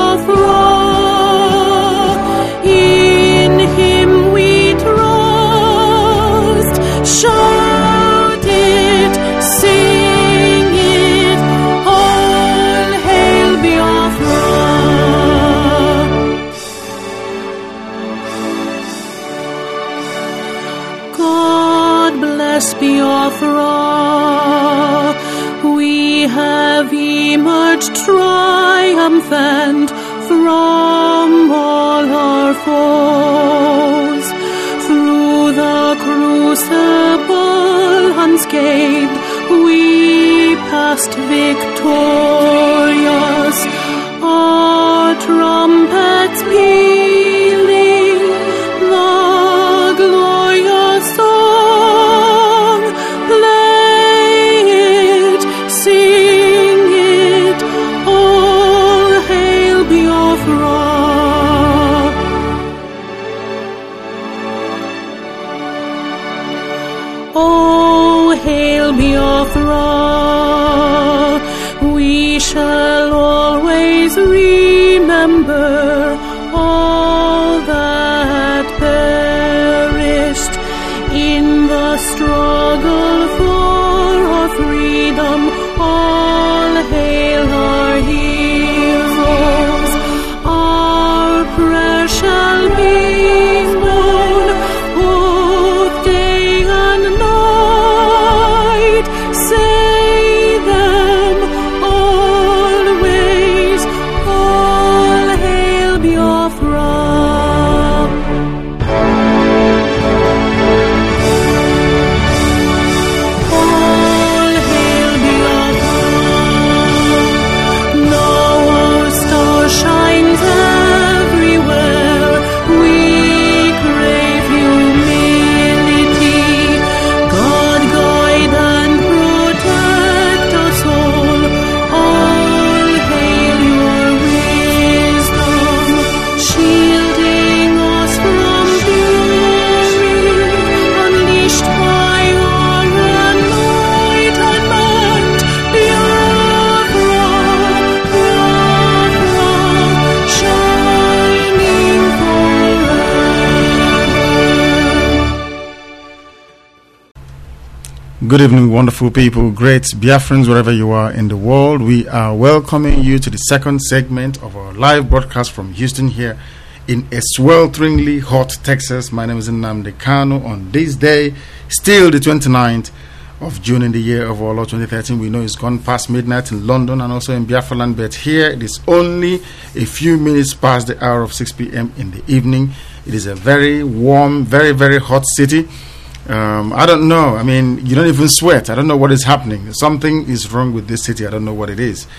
Biafra, in him we trust. Shout it, sing it, all hail Biafra. God bless Biafra. We have emerged triumphant from all our foes. Through the crucible unscathed, we passed victorious. Our trumpets pealing the glorious song. Play it, sing it, all hail Biafra. Oh, hail Biafra, we shall always remember all that perished in the struggle for our freedom. All hail our heroes. Our prayer shall be known both day and night. Say them always, all hail Biafra. All hail Biafra. Now our star shines everywhere. We crave humility. God guide and protect us all. All hail your wisdom, shielding us from fury, unleashed by your enlightenment. Biafra, Biafra, shining forever. Good evening, wonderful people, great Biafrans, wherever you are in the world. We are welcoming you to the second segment of our live broadcast from Houston here in a swelteringly hot Texas. My name is Nnamdi Kanu. On this day, still the 29th of June in the year of our Lord 2013. We know it's gone past midnight in London and also in Biafra land, but here it is only a few minutes past the hour of 6 p.m. in the evening. It is a very warm, very, very hot city. I don't know. I mean, you don't even sweat. I don't know what is happening. Something is wrong with this city. I don't know what it is.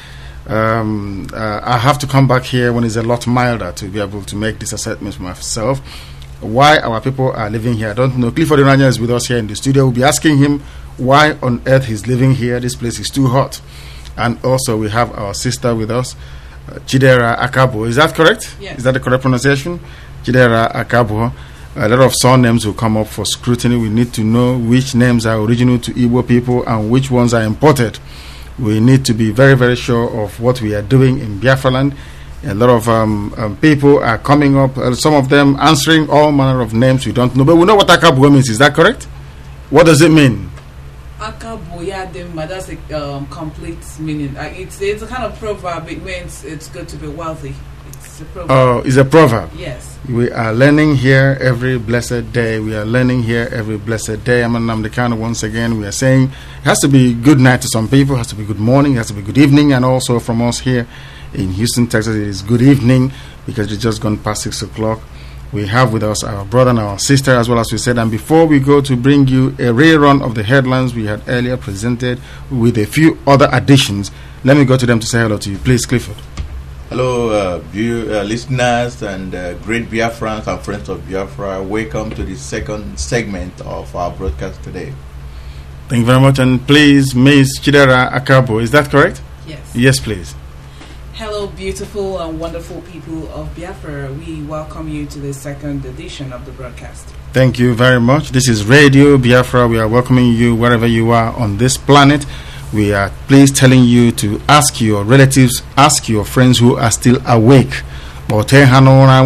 I have to come back here when it's a lot milder to be able to make this assessment for myself. Why our people are living here, I don't know. Clifford Iranya is with us here in the studio. We'll be asking him why on earth he's living here. This place is too hot. And also we have our sister with us, Chidera Akabo. Is that correct? Yes. Is that the correct pronunciation? Chidera Akabo. A lot of surnames will come up for scrutiny. We need to know which names are original to Igbo people and which ones are imported. We need to be very, very sure of what we are doing in Biafra land. A lot of people are coming up, some of them answering all manner of names we don't know. But we know what Akabo means. Is that correct? What does it mean? Akabo, yeah, that's a complete meaning. It's a kind of proverb. It means it's good to be wealthy. It's a proverb. Oh, it's a proverb. Yes. We are learning here every blessed day. We are learning here every blessed day. I'm Nnamdi Kanu once again. We are saying it has to be good night to some people, it has to be good morning, it has to be good evening, and also from us here in Houston, Texas, it is good evening because it's just gone past 6 o'clock. We have with us our brother and our sister, as well as we said. And before we go to bring you a rerun of the headlines we had earlier presented with a few other additions, let me go to them to say hello to you. Please, Clifford. Hello, listeners and great Biafrans and friends of Biafra. Welcome to the second segment of our broadcast today. Thank you very much. And please, Ms. Chidera Akabo, is that correct? Yes. Yes, please. Hello, beautiful and wonderful people of Biafra. We welcome you to the second edition of the broadcast. Thank you very much. This is Radio Biafra. We are welcoming you wherever you are on this planet. we are please telling you to ask your relatives, ask your friends who are still awake. We are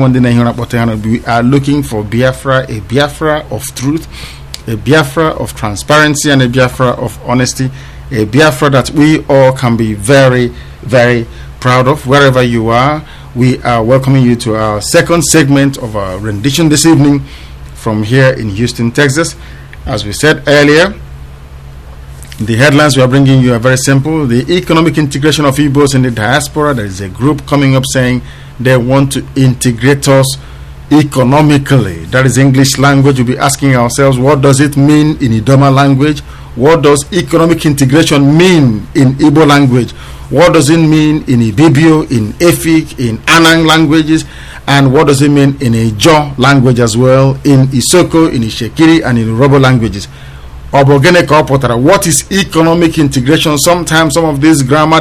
looking for Biafra, a Biafra of truth, a Biafra of transparency, and a Biafra of honesty, a Biafra that we all can be very, very proud of. Wherever you are, we are welcoming you to our second segment of our rendition this evening from here in Houston, Texas. As we said earlier, the headlines we are bringing you are very simple. The economic integration of Igbos in the diaspora. There is a group coming up saying they want to integrate us economically. That is English language. We'll be asking ourselves, what does it mean in Idoma language? What does economic integration mean in Igbo language? What does it mean in Ibibio, in Efik, in Anang languages? And what does it mean in Ijo language as well, in Isoko, in Ishekiri, and in Urobo languages? What is economic integration? Sometimes some of this grammar,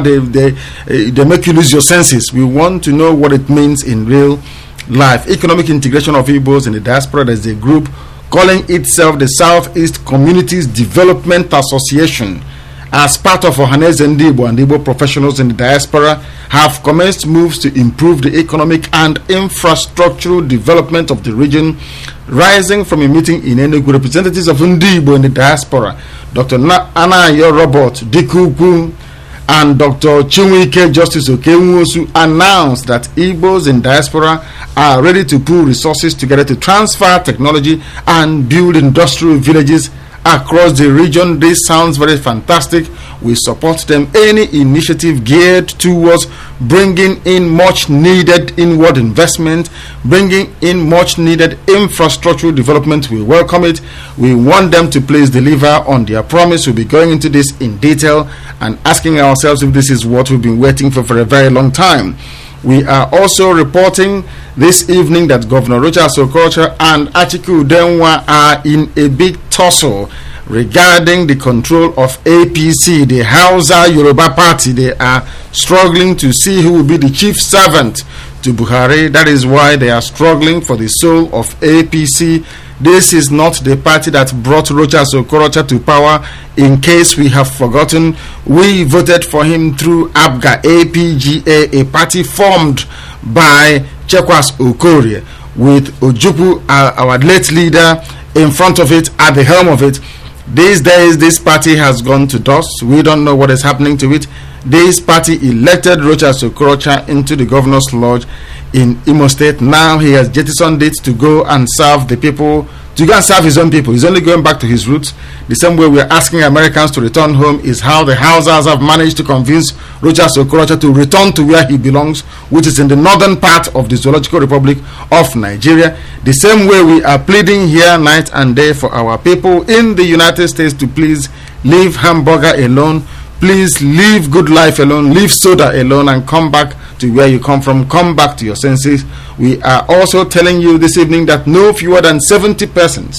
they make you lose your senses. We want to know what it means in real life. Economic integration of Igbos in the diaspora. There's a group calling itself the Southeast Communities Development Association, as part of Ohaneze Ndigbo and Igbo professionals in the diaspora have commenced moves to improve the economic and infrastructural development of the region. Rising from a meeting in Enugu, representatives of Ndigbo in the diaspora, Dr. Anayo Robert Dikuku and Dr. Chinwike Justice Okenwosu, announced that Igbos in diaspora are ready to pool resources together to transfer technology and build industrial villages across the region. This sounds very fantastic. We support them. Any initiative geared towards bringing in much needed inward investment, bringing in much needed infrastructural development, we welcome it. We want them to please deliver on their promise. We'll be going into this in detail and asking ourselves if this is what we've been waiting for a very long time. We are also reporting this evening that Governor Rochas Okorocha and Atiku Udenwa are in a big tussle regarding the control of APC, the Hausa Yoruba party. They are struggling to see who will be the chief servant to Buhari. That is why they are struggling for the soul of APC. This is not the party that brought Rochas Okorocha to power. In case we have forgotten, we voted for him through APGA, APGA, a party formed by Chekwas Okorie, with Ojukwu, our late leader, in front of it, at the helm of it. These days, this party has gone to dust. We don't know what is happening to it. This party elected Rochas Okorocha into the governor's lodge in Imo State. Now he has jettisoned it to go and serve the people, to go and serve his own people. He's only going back to his roots. The same way we're asking Americans to return home is how the Hausas have managed to convince Rochas Okorocha to return to where he belongs, which is in the northern part of the Zoological Republic of Nigeria. The same way we are pleading here night and day for our people in the United States to please leave hamburger alone, please leave good life alone, leave soda alone, and come back to where you come from. Come back to your senses. We are also telling you this evening that no fewer than 70 persons,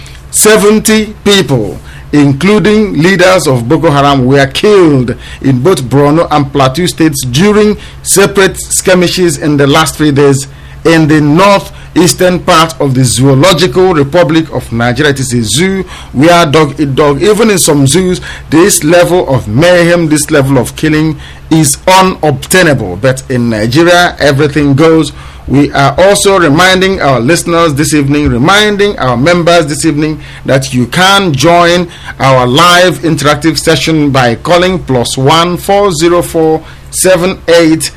70 people, including leaders of Boko Haram, were killed in both Borno and Plateau states during separate skirmishes in the last 3 days in the northeastern part of the Zoological Republic of Nigeria. It is a zoo where dog eat dog. Even in some zoos, this level of mayhem, this level of killing is unobtainable. But in Nigeria, everything goes. We are also reminding our listeners this evening, reminding our members this evening, that you can join our live interactive session by calling +1 404 78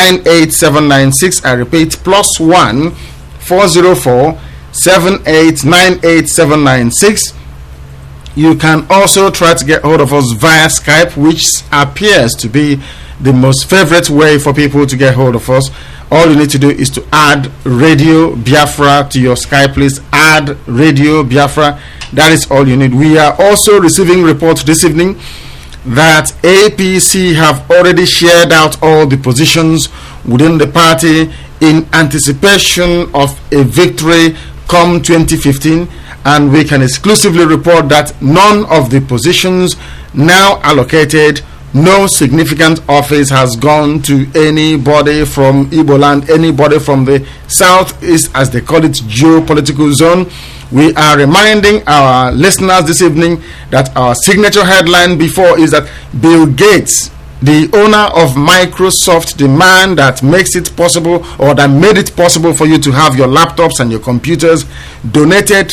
98796. I repeat, +1 404 78 98796. You can also try to get hold of us via Skype, which appears to be the most favorite way for people to get hold of us. All you need to do is to add Radio Biafra to your Skype list. Add Radio Biafra. That is all you need. We are also receiving reports this evening that APC have already shared out all the positions within the party in anticipation of a victory come 2015, and we can exclusively report that none of the positions now allocated, no significant office has gone to anybody from Igbo land, anybody from the southeast, as they call it, geopolitical zone. We are reminding our listeners this evening that our signature headline before is that Bill Gates, the owner of Microsoft, the man that makes it possible or that made it possible for you to have your laptops and your computers, donated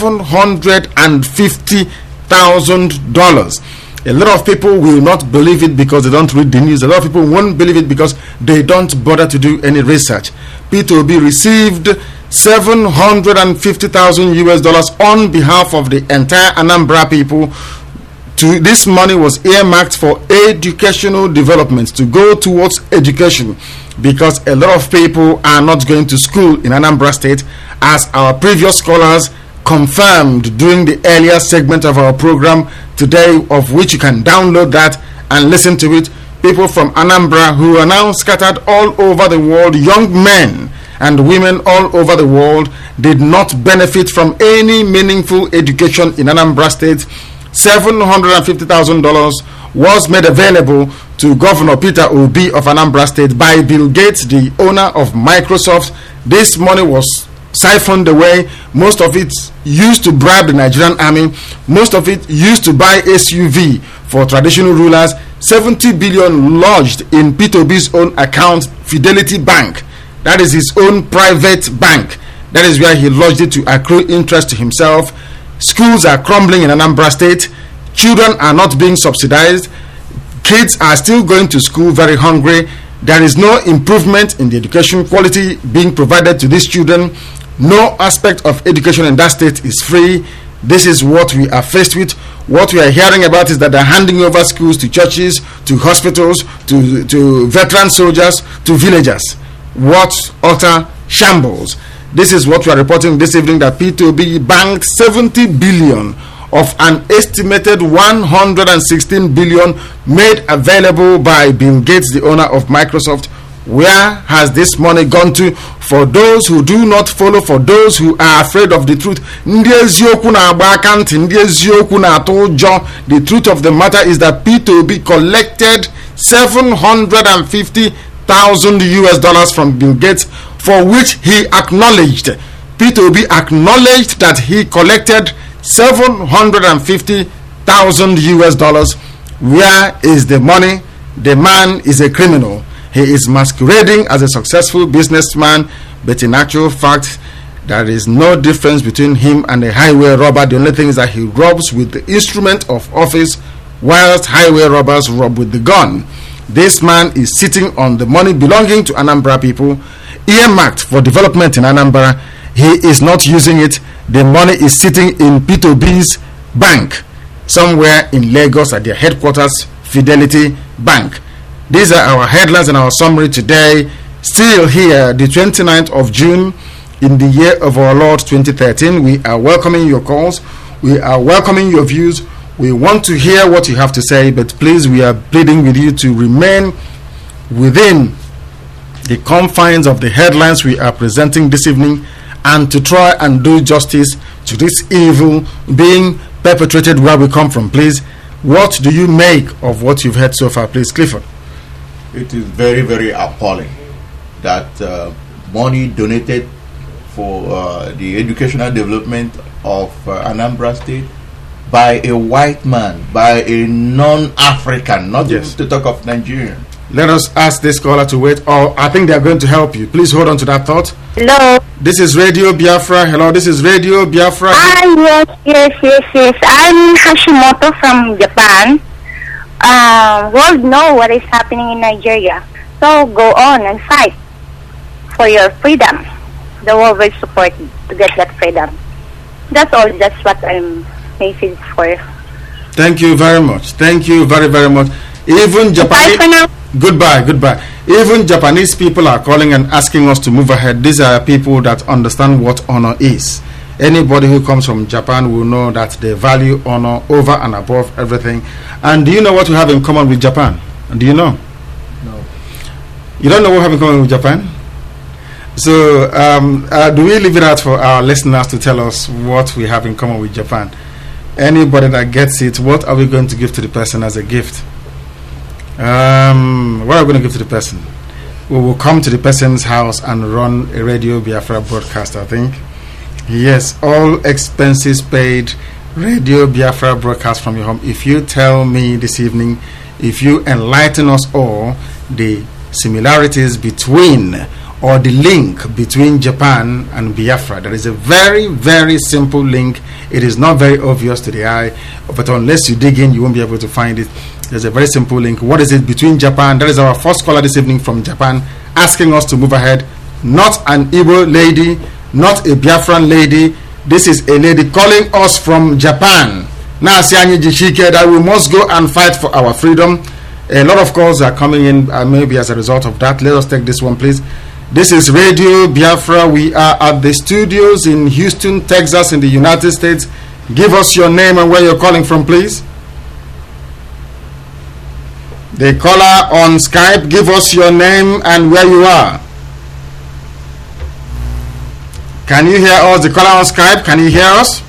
$750,000. A lot of people will not believe it because they don't read the news. A lot of people won't believe it because they don't bother to do any research. P2B received $750,000 on behalf of the entire Anambra people. This money was earmarked for educational development, to go towards education, because a lot of people are not going to school in Anambra State, as our previous scholars confirmed during the earlier segment of our program today, of which you can download that and listen to it. People from Anambra who are now scattered all over the world, young men and women all over the world, did not benefit from any meaningful education in Anambra State. $750,000 was made available to Governor Peter Obi of Anambra State by Bill Gates, the owner of Microsoft. This money was siphoned away. Most of it used to bribe the Nigerian army. Most of it used to buy SUV for traditional rulers. 70 billion lodged in P2B's own account, Fidelity Bank. That is his own private bank. That is where he lodged it to accrue interest to himself. Schools are crumbling in Anambra State. Children are not being subsidized. Kids are still going to school very hungry. There is no improvement in the education quality being provided to these children. No aspect of education in that state is free. This is what we are faced with. What we are hearing about is that they're handing over schools to churches, to hospitals, to veteran soldiers, to villagers. What utter shambles. This is what we are reporting this evening, that P2B banked 70 billion of an estimated 116 billion made available by Bill Gates, the owner of Microsoft. Where has this money gone to? For those who do not follow, for those who are afraid of the truth, the truth of the matter is that P2B collected $750,000 from Bill Gates, for which he acknowledged. P2B acknowledged that he collected $750,000. Where is the money? The man is a criminal. He is masquerading as a successful businessman, but in actual fact, there is no difference between him and a highway robber. The only thing is that he robs with the instrument of office, whilst highway robbers rob with the gun. This man is sitting on the money belonging to Anambra people, earmarked for development in Anambra. He is not using it. The money is sitting in P2B's bank somewhere in Lagos at their headquarters, Fidelity Bank. These are our headlines and our summary today. Still here, the 29th of June in the year of our Lord 2013. We are welcoming your calls. We are welcoming your views. We want to hear what you have to say, but please, we are pleading with you to remain within the confines of the headlines we are presenting this evening, and to try and do justice to this evil being perpetrated where we come from. Please, what do you make of what you've heard so far? Please, Clifford. It is very, very appalling that money donated for the educational development of Anambra State by a white man, by a non-African, not even to talk of Nigerian. Let us ask this caller to wait, or I think they are going to help you. Please hold on to that thought. Hello. This is Radio Biafra. Hello, this is Radio Biafra. Yes. I'm Hashimoto from Japan. World know what is happening in Nigeria. So go on and fight for your freedom. The world will support you to get that freedom. That's all. That's what I'm message for. Thank you very much. Thank you very, very much. Even Japanese. Bye for now. Goodbye. Even Japanese people are calling and asking us to move ahead. These are people that understand what honor is. Anybody who comes from Japan will know that they value honor over and above everything. And do you know what we have in common with Japan? Do you know? No. You don't know what we have in common with Japan? So, do we leave it out for our listeners to tell us what we have in common with Japan? Anybody that gets it, what are we going to give to the person as a gift? What are we going to give to the person? We will come to the person's house and run a Radio Biafra broadcast, I think. Yes, all expenses paid. Radio Biafra broadcast from your home. If you tell me this evening, if you enlighten us all the similarities between or the link between Japan and Biafra, there is a very, very simple link. It is not very obvious to the eye, but unless you dig in, you won't be able to find it. There's a very simple link. What is it between Japan? That is our first caller this evening from Japan, asking us to move ahead. Not an Igbo lady, not a Biafran lady. This is a lady calling us from Japan. Now, that we must go and fight for our freedom. A lot of calls are coming in, maybe as a result of that. Let us take this one, please. This is Radio Biafra. We are at the studios in Houston, Texas, in the United States. Give us your name and where you're calling from, please. The caller on Skype, give us your name and where you are. Can you hear us? The caller on Skype, can you hear us?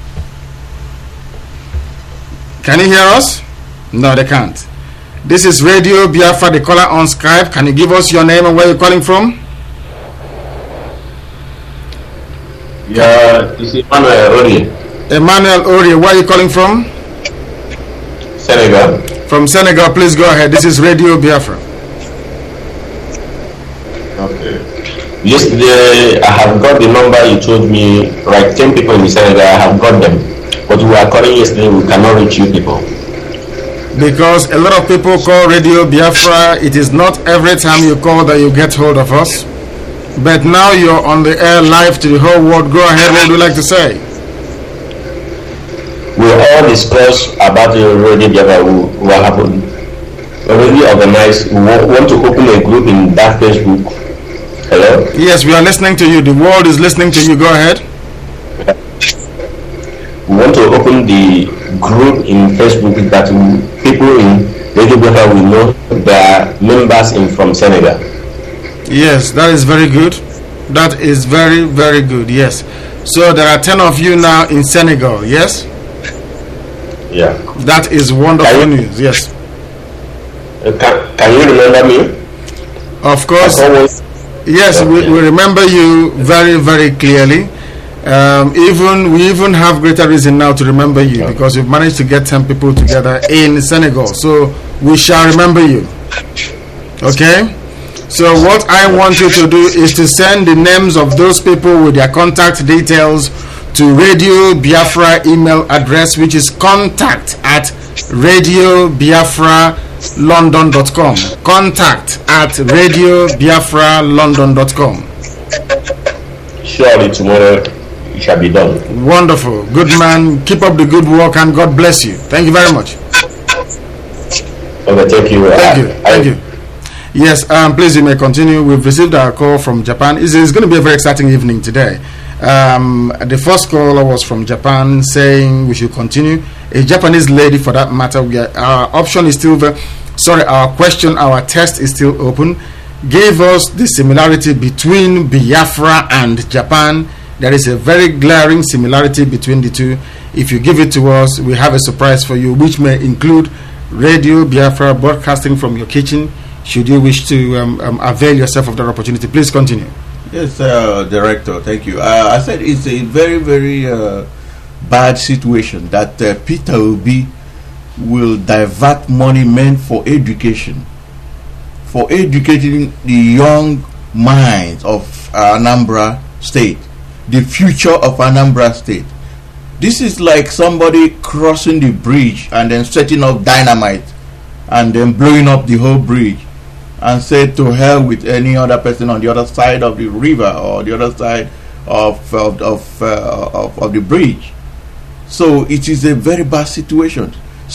Can you hear us? No, they can't. This is Radio Biafra, the caller on Skype. Can you give us your name and where you're calling from? Yeah, this is Emmanuel Ori. Emmanuel Ori, where are you calling from? Senegal. From Senegal, please go ahead. This is Radio Biafra. Okay. Yesterday, I have got the number you told me, like 10 people in Senegal, I have got them. But we were calling yesterday, we cannot reach you people. Because a lot of people call Radio Biafra. It is not every time you call that you get hold of us. But now you're on the air live to the whole world. Go ahead, what would you like to say? We all discussed about the Radio Biafra, what happened. Already organized, we want to open a group in that Facebook. Hello? Yes, we are listening to you. The world is listening to you. Go ahead. We want to open the group in Facebook that people in Radio Biafra will know there are members from Senegal. Yes, that is very good. That is very, very good. Yes. So there are 10 of you now in Senegal. Yes? Yeah. That is wonderful news. Yes. Can you remember me? Of course. Yes, we remember you very, very clearly. We even have greater reason now to remember you because we've managed to get 10 people together in Senegal. So we shall remember you. Okay? So what I want you to do is to send the names of those people with their contact details to Radio Biafra email address, which is contact@radiobiafralondon.com. contact@radiobiafralondon.com. Surely tomorrow it shall be done. Wonderful. Good man. Keep up the good work and God bless you. Thank you very much. Okay, thank you. Thank you. Yes, please, you may continue. We've received our call from Japan. It's going to be a very exciting evening today. The first caller was from Japan saying we should continue. A Japanese lady, for that matter. Our option is still our test is still open. Gave us the similarity between Biafra and Japan. There is a very glaring similarity between the two. If you give it to us, we have a surprise for you, which may include Radio Biafra broadcasting from your kitchen, should you wish to avail yourself of that opportunity. Please continue. Yes, Director, thank you. I said it's a very, very bad situation that Peter Obi will divert money meant for education, for educating the young minds of Anambra State, the future of Anambra State. This is like somebody crossing the bridge and then setting up dynamite and then blowing up the whole bridge and said to hell with any other person on the other side of the river or the other side of the bridge. So it is a very bad situation.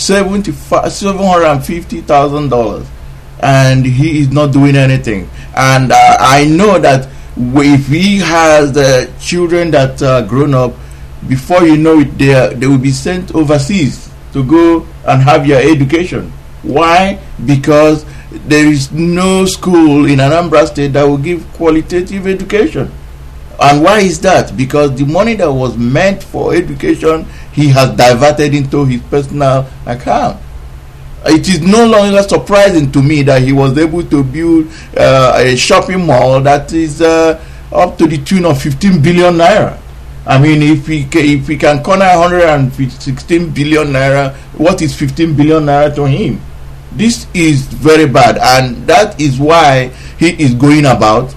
$750,000, and he is not doing anything. And I know that if he has children that are grown up, before you know it, they will be sent overseas to go and have their education. Why? Because there is no school in Anambra State that will give qualitative education. And why is that? Because the money that was meant for education, he has diverted into his personal account. It is no longer surprising to me that he was able to build a shopping mall that is up to the tune of 15 billion naira. I mean, if we can corner 116 billion naira, what is 15 billion naira to him? This is very bad, and that is why he is going about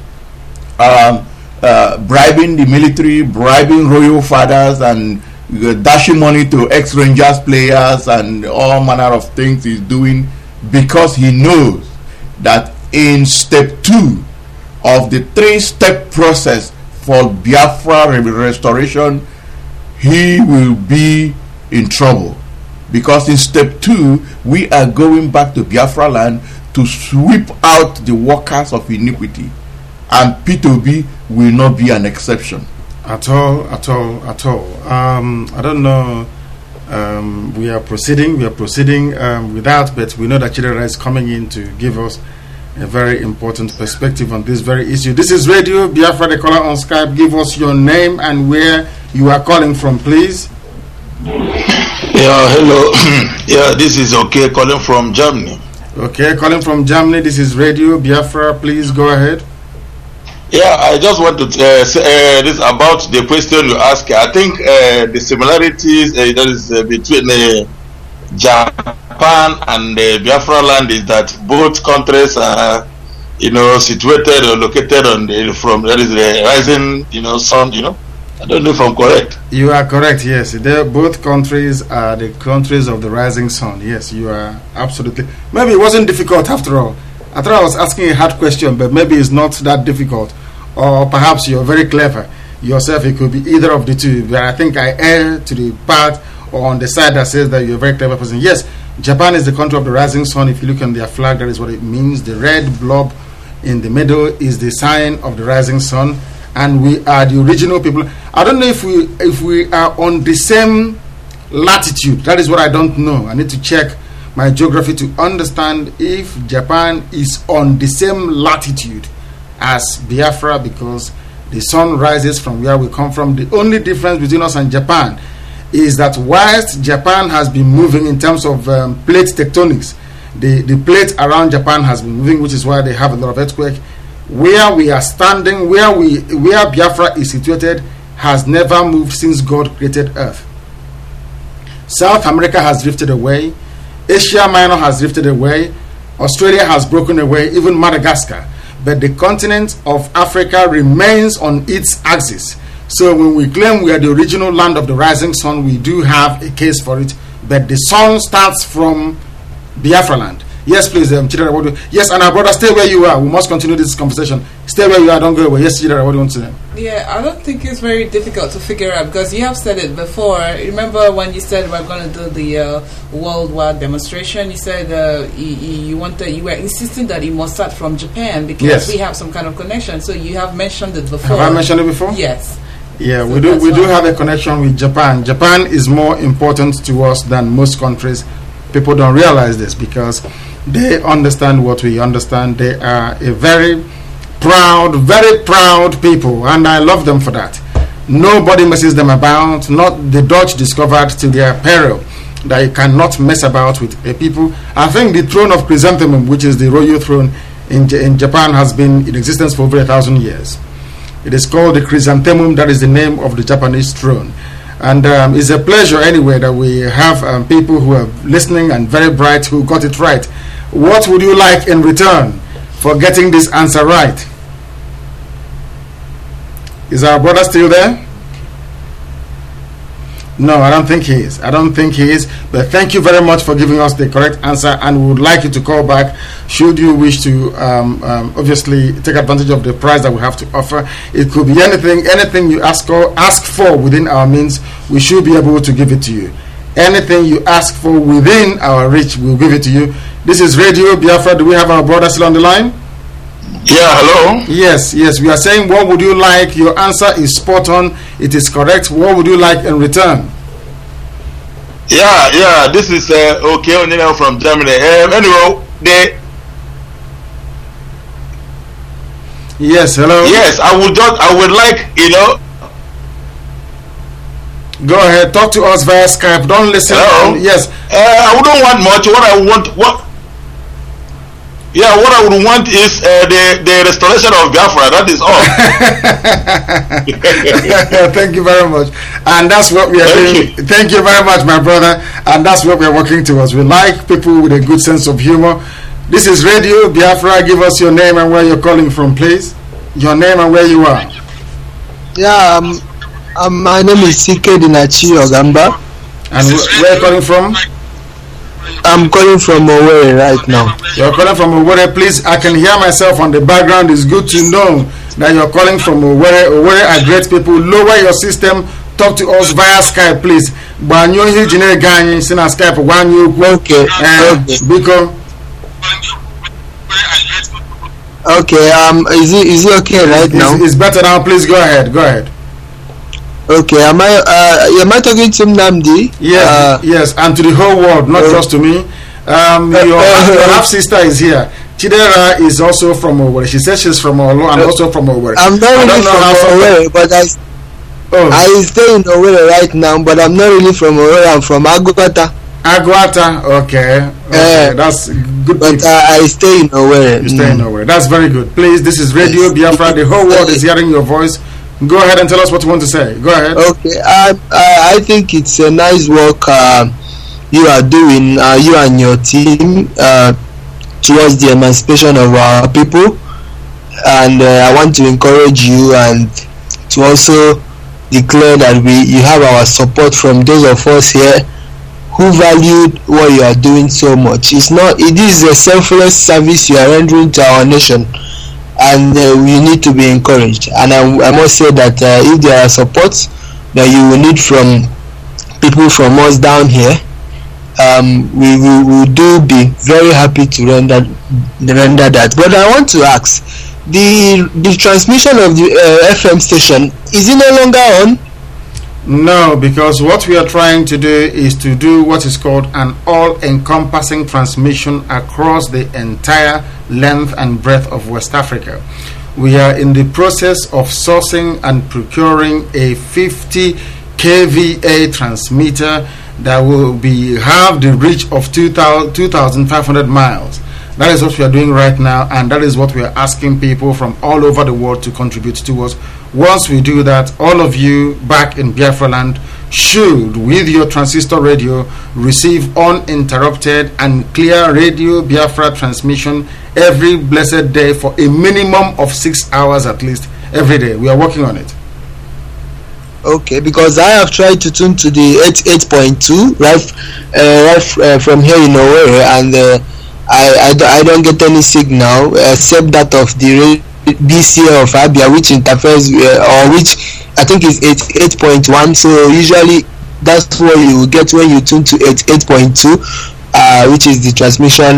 bribing the military, bribing royal fathers, and dashing money to ex-Rangers players and all manner of things he's doing, because he knows that in step 2 of the 3-step process for Biafra restoration, he will be in trouble. Because in step 2, we are going back to Biafra land to sweep out the workers of iniquity. And P2B will not be an exception. At all. I don't know. We are proceeding without, but we know that Chidera is coming in to give us a very important perspective on this very issue. This is Radio Biafra, the caller on Skype. Give us your name and where you are calling from, please. Yeah, hello. Yeah, this is okay, calling from Germany. Okay, calling from Germany. This is Radio Biafra. Please go ahead. Yeah, I just want to say this about the question you asked. I think the similarities that is between Japan and Biafra land is that both countries are, situated or located on from that is the rising, sun. I don't know if I'm correct. You are correct. Yes, both countries are the countries of the rising sun. Yes, you are absolutely. Maybe it wasn't difficult after all. I thought I was asking a hard question, but maybe it's not that difficult. Or perhaps you're very clever yourself. It could be either of the two. But I think I err to the part or on the side that says that you're a very clever person. Yes, Japan is the country of the rising sun. If you look on their flag, that is what it means. The red blob in the middle is the sign of the rising sun. And we are the original people. I don't know if we are on the same latitude. That is what I don't know. I need to check my geography to understand if Japan is on the same latitude as Biafra, because the sun rises from where we come from. The only difference between us and Japan is that whilst Japan has been moving in terms of plate tectonics, the plate around Japan has been moving, which is why they have a lot of earthquake. Where we are standing, where Biafra is situated, has never moved since God created Earth. South America has drifted away. Asia Minor has drifted away. Australia has broken away, even Madagascar. But the continent of Africa remains on its axis. So when we claim we are the original land of the rising sun, we do have a case for it. But the sun starts from Biafra land. Yes, please, Chidera. Yes, and our brother, stay where you are. We must continue this conversation. Stay where you are, don't go away. Yes, Chidera, what do you want to say? Yeah, I don't think it's very difficult to figure out, because you have said it before. Remember when you said we're going to do the worldwide demonstration? You said you were insisting that it must start from Japan because we have some kind of connection. So you have mentioned it before. Have I mentioned it before? Yes. Yeah, so we do have a connection with Japan. Japan is more important to us than most countries. People don't realize this because they understand what we understand. They are a very proud people, and I love them for that. Nobody messes them about. Not the Dutch discovered to their peril that you cannot mess about with a people. I think the throne of chrysanthemum, which is the royal throne in Japan, has been in existence for over 1,000 years. It is called the chrysanthemum. That is the name of the Japanese throne. And it's a pleasure anyway that we have people who are listening and very bright who got it right. What would you like in return for getting this answer right? Is our brother still there? No, I don't think he is. But thank you very much for giving us the correct answer, and we would like you to call back should you wish to obviously take advantage of the prize that we have to offer. It could be anything you ask for within our means. We should be able to give it to you. Anything you ask for within our reach, we'll give it to you. This is Radio Biafra. Do we have our brother still on the line? Yeah, hello. Yes. We are saying, what would you like? Your answer is spot on. It is correct. What would you like in return? Yeah. This is okay from Germany. Anyway, Yes, hello. Yes, I would like, Go ahead, talk to us via Skype. Don't listen. Hello? Yes. I don't want much. Yeah, what I would want is the restoration of Biafra. That is all. Thank you very much. And that's what we are doing. Thank you very much, my brother. And that's what we are working towards. We like people with a good sense of humor. This is Radio Biafra. Give us your name and where you're calling from, please. Your name and where you are. Yeah, my name is CK Dinachi Ogamba. And where are you calling from? I'm calling from Owerri right now. You're calling from Owerri. Please, I can hear myself on the background. It's good to know that you're calling from Owerri. Owerri are great people. Lower your system. Talk to us via Skype, please. Skype. Okay. Because okay. Is it okay right now? It's better now. Please go ahead. Go ahead. Okay. Am I talking to Nnamdi? Yes. Yes. And to the whole world, not just to me. Your half sister is here. Chidera is also from Owerri. She says she's from Olo and also from Owerri. I'm not really from Owerri, but I stay in Owerri right now, but I'm not really from Owerri. I'm from Agwata. Agwata, okay. That's good. But I stay in Owerri. You stay in Owerri. That's very good. Please, this is Radio Biafra. The whole world is hearing your voice. Go ahead and tell us what you want to say. Go ahead. Okay. I think it's a nice work you are doing, you and your team, towards the emancipation of our people. And I want to encourage you and to also declare that you have our support from those of us here who valued what you are doing so much. It is a selfless service you are rendering to our nation, and we need to be encouraged. And I must say that if there are supports that you will need from people from us down here, we will be very happy to render that. But I want to ask, the transmission of the FM station, is it no longer on? No, because what we are trying to do is to do what is called an all-encompassing transmission across the entire length and breadth of West Africa. We are in the process of sourcing and procuring a 50 kVA transmitter that will have the reach of 2,500 miles. That is what we are doing right now, and that is what we are asking people from all over the world to contribute to us. Once we do that, all of you back in Biafra land should, with your transistor radio, receive uninterrupted and clear Radio Biafra transmission every blessed day for a minimum of 6 hours at least every day. We are working on it. Okay, because I have tried to tune to the 88.2 right from here in Owerri, and I don't get any signal except that of the BCA of Abia, which interferes or which I think is 8.1. So usually that's what you will get when you tune to 8.2, which is the transmission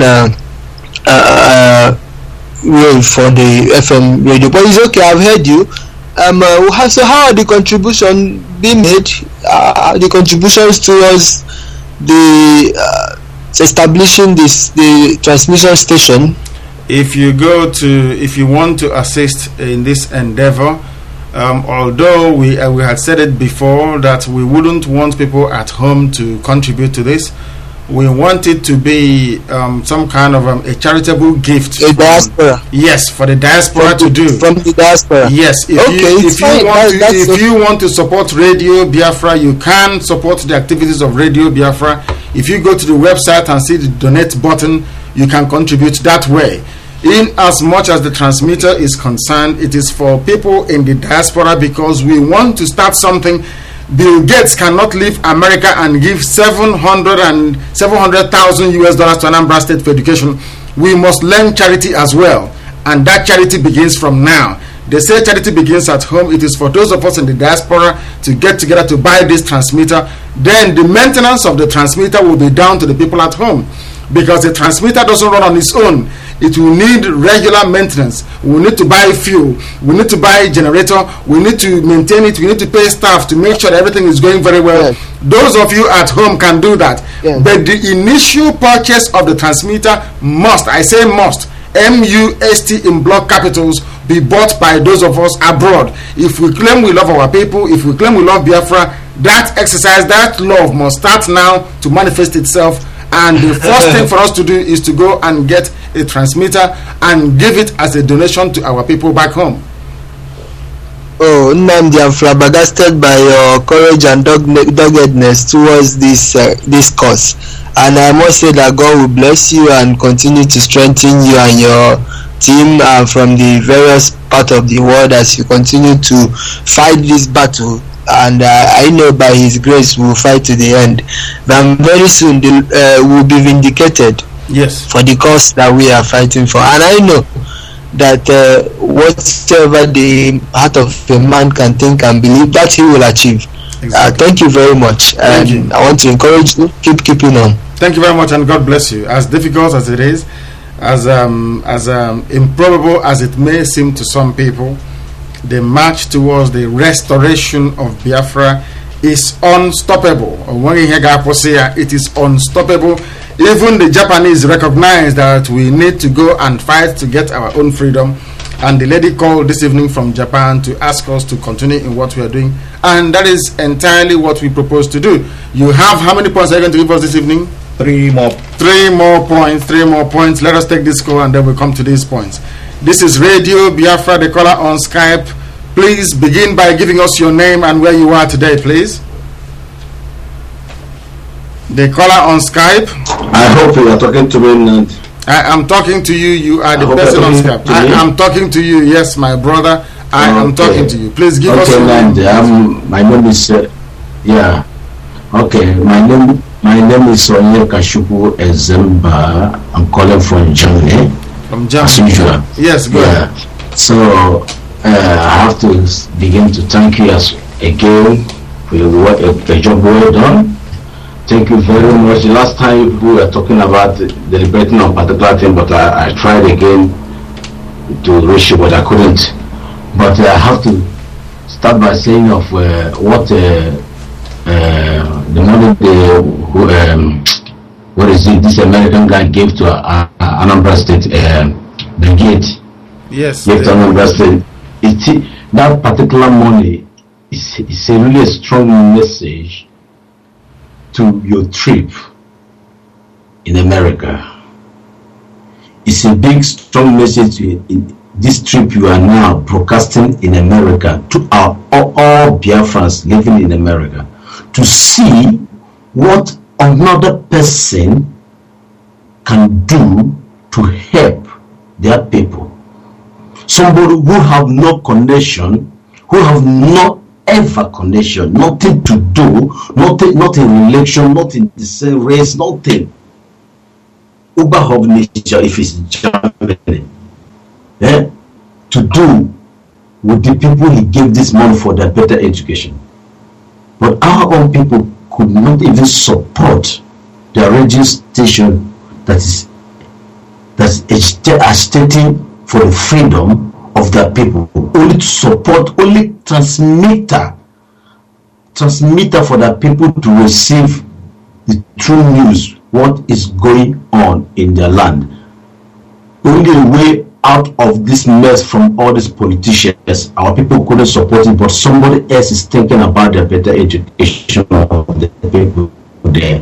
wave for the FM radio. But it's okay, I've heard you. So how are the contributions being made? The contributions towards the establishing the transmission station? If you want to assist in this endeavor, although we had said it before that we wouldn't want people at home to contribute to this, we want it to be some kind of a charitable gift. A diaspora. Yes, for the diaspora to do. From the diaspora. Yes. If you want to support Radio Biafra, you can support the activities of Radio Biafra. If you go to the website and see the donate button, you can contribute that way. In as much as the transmitter is concerned, it is for people in the diaspora because we want to start something. Bill Gates cannot leave America and give $700,000 US to Anambra State for education. We must learn charity as well, and that charity begins from now. They say charity begins at home. It is for those of us in the diaspora to get together to buy this transmitter. Then the maintenance of the transmitter will be down to the people at home, because the transmitter doesn't run on its own. It will need regular maintenance. We need to buy fuel. We need to buy a generator. We need to maintain it. We need to pay staff to make sure that everything is going very well. Yes. Those of you at home can do that. Yes. But the initial purchase of the transmitter must, I say must, MUST in block capitals, be bought by those of us abroad. If we claim we love our people, if we claim we love Biafra, that exercise, that love must start now to manifest itself And the first thing for us to do is to go and get a transmitter and give it as a donation to our people back home. Oh, Nnamdi, I'm flabbergasted by your courage and doggedness towards this cause. And I must say that God will bless you and continue to strengthen you and your team from the various parts of the world as you continue to fight this battle. And I know by His grace we'll fight to the end. Then very soon we'll be vindicated. Yes. For the cause that we are fighting for. And I know that whatever the heart of a man can think and believe, that he will achieve. Exactly. Thank you very much. And I want to encourage you, keep keeping on. Thank you very much, and God bless you. As difficult as it is, as improbable as it may seem to some people, the march towards the restoration of Biafra is unstoppable. It is unstoppable. Even the Japanese recognize that we need to go and fight to get our own freedom. And the lady called this evening from Japan to ask us to continue in what we are doing. And that is entirely what we propose to do. You have how many points are you going to give us this evening? 3 more. 3 more points. Let us take this call and then we'll come to these points. This is Radio Biafra, the caller on Skype. Please begin by giving us your name and where you are today, please. The caller on Skype. I hope you are talking to me, Nand. I am talking to you. You are the person on Skype. I am talking to you. Yes, my brother. I am talking to you. Please give us your name. My name is Okay, my name is Onyeka Shuku Ezemba. I'm calling from Germany. From Germany. As usual. Yes, go ahead. So I have to begin to thank you again for the job well done. Thank you very much. The last time we were talking about deliberating on particular thing, but I tried again to reach you, but I couldn't. But I have to start by saying of what the money this American guy gave to Anambra State brigade. Yes. Gave to Anambra State. That particular money is a really strong message to your trip in America. It's a big strong message in this trip you are now broadcasting in America to all Biafrans living in America to see what another person can do to help their people. Somebody who have no connection, who have no ever connection, nothing to do, not in relation, not in the same race, nothing. Uber of nature, if it's Germany, to do with the people he gave this money for their better education. But our own people could not even support the radio station that is agitating for the freedom of their people, only to support, only transmitter for their people to receive the true news, what is going on in their land. Only a way out of this mess from all these politicians, our people couldn't support it, but somebody else is thinking about the better education of the people there.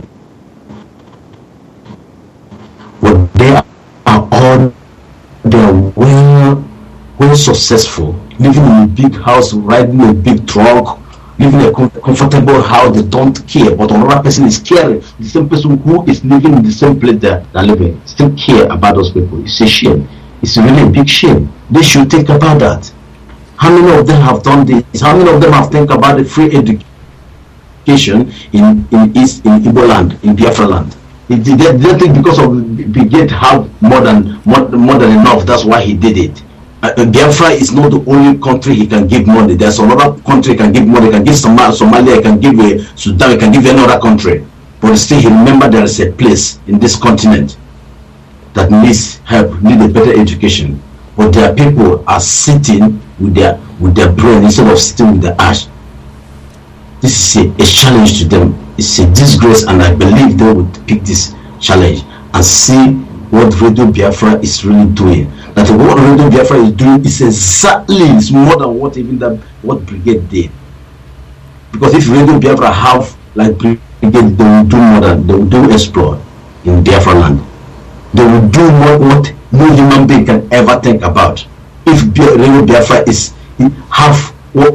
But they are all, they are well successful, living in a big house, riding a big truck, living a comfortable house. They don't care, but another person is caring. The same person who is living in the same place they're living still care about those people. It's a shame. It's really a big shame. They should think about that. How many of them have done this? How many of them have think about the free education in Igbo land, in Biafra land? They think because of Brigade have more than enough. That's why he did it. Biafra is not the only country he can give money. There's another country he can give money. He can give Somalia, he can give Sudan, he can give another country. But still, he remember there is a place in this continent that needs help, need a better education. But their people are sitting with their brain instead of sitting with the ash. This is a challenge to them. It's a disgrace, and I believe they would pick this challenge and see what Radio Biafra is really doing. That what Radio Biafra is doing is it's more than what Brigade did. Because if Radio Biafra have like Brigade, they will do more than, they will do explore. in Biafra land. They will do what no human being can ever think about. If Radio Biafra is have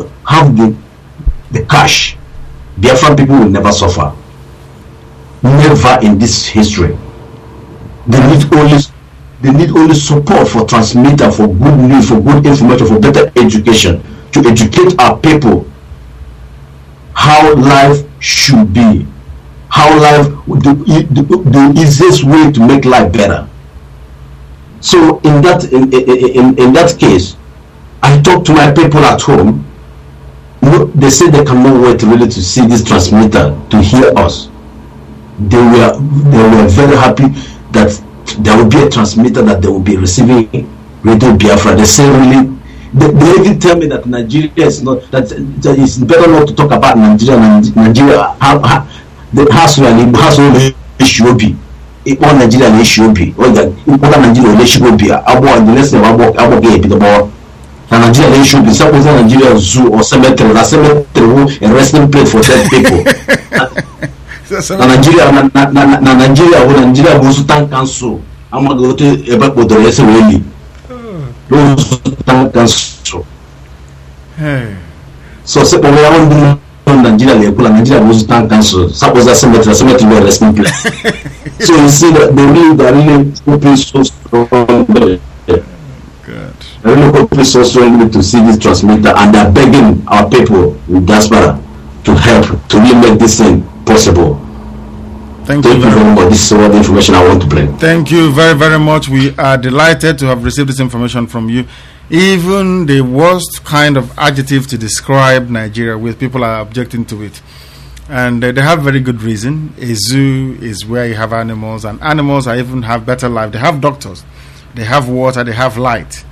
the cash, Biafran people will never suffer. Never in this history. They need only support for transmitter, for good news, for good information, for better education, to educate our people how life should be, how life the easiest way to make life better. So in that case, I talk to my people at home. They say they cannot wait really to see this transmitter, to hear us. They were very happy that there will be a transmitter, that they will be receiving Radio Biafra. They say really, they even tell me that Nigeria is not, that it's better not to talk about Nigeria. Nigeria has only issue be. All Nigeria issue be. All Nigeria issue be. About the next about gay the more. Nigeria issue be. Suppose Nigeria zoo or cemetery. A cemetery a resting place for dead people. Nigeria goes to tank council. I'm going to go to about the rest of the tank council. So suppose I want to Nigeria goes to tank council. Suppose a cemetery were resting place. So you see that they really open so strong. Good. They really open so strongly to see this transmitter, and they're begging our people with diaspora to help to really make this thing possible. Thank you very much. This is all the information I want to bring. Thank you very, very much. We are delighted to have received this information from you. Even the worst kind of adjective to describe Nigeria with, people are objecting to it. And they have very good reason. A zoo is where you have animals, and animals even have better life. They have doctors, they have water, they have light.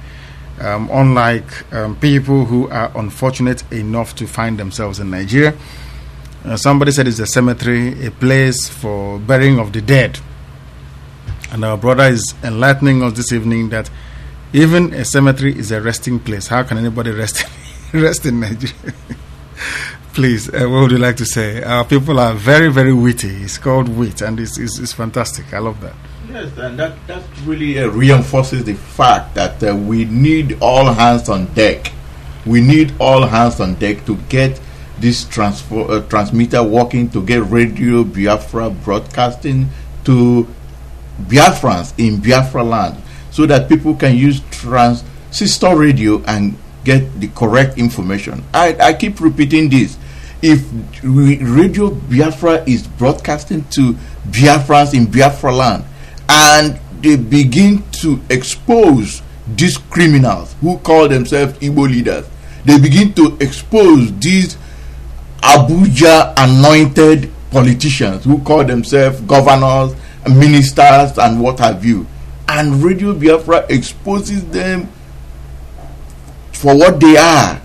Unlike people who are unfortunate enough to find themselves in Nigeria. Somebody said it's a cemetery, a place for burying of the dead. And our brother is enlightening us this evening that even a cemetery is a resting place. How can anybody rest in Nigeria? Please, what would you like to say? Our people are very, very witty. It's called wit, and it's fantastic. I love that. Yes, and that really reinforces the fact that we need all hands on deck. We need all hands on deck to get this transmitter working, to get Radio Biafra broadcasting to Biafrans in Biafra land, so that people can use transistor radio and get the correct information. I keep repeating this. If Radio Biafra is broadcasting to Biafrans in Biafra land, and they begin to expose these criminals who call themselves Igbo leaders, they begin to expose these Abuja anointed politicians who call themselves governors, ministers, and what have you, and Radio Biafra exposes them for what they are.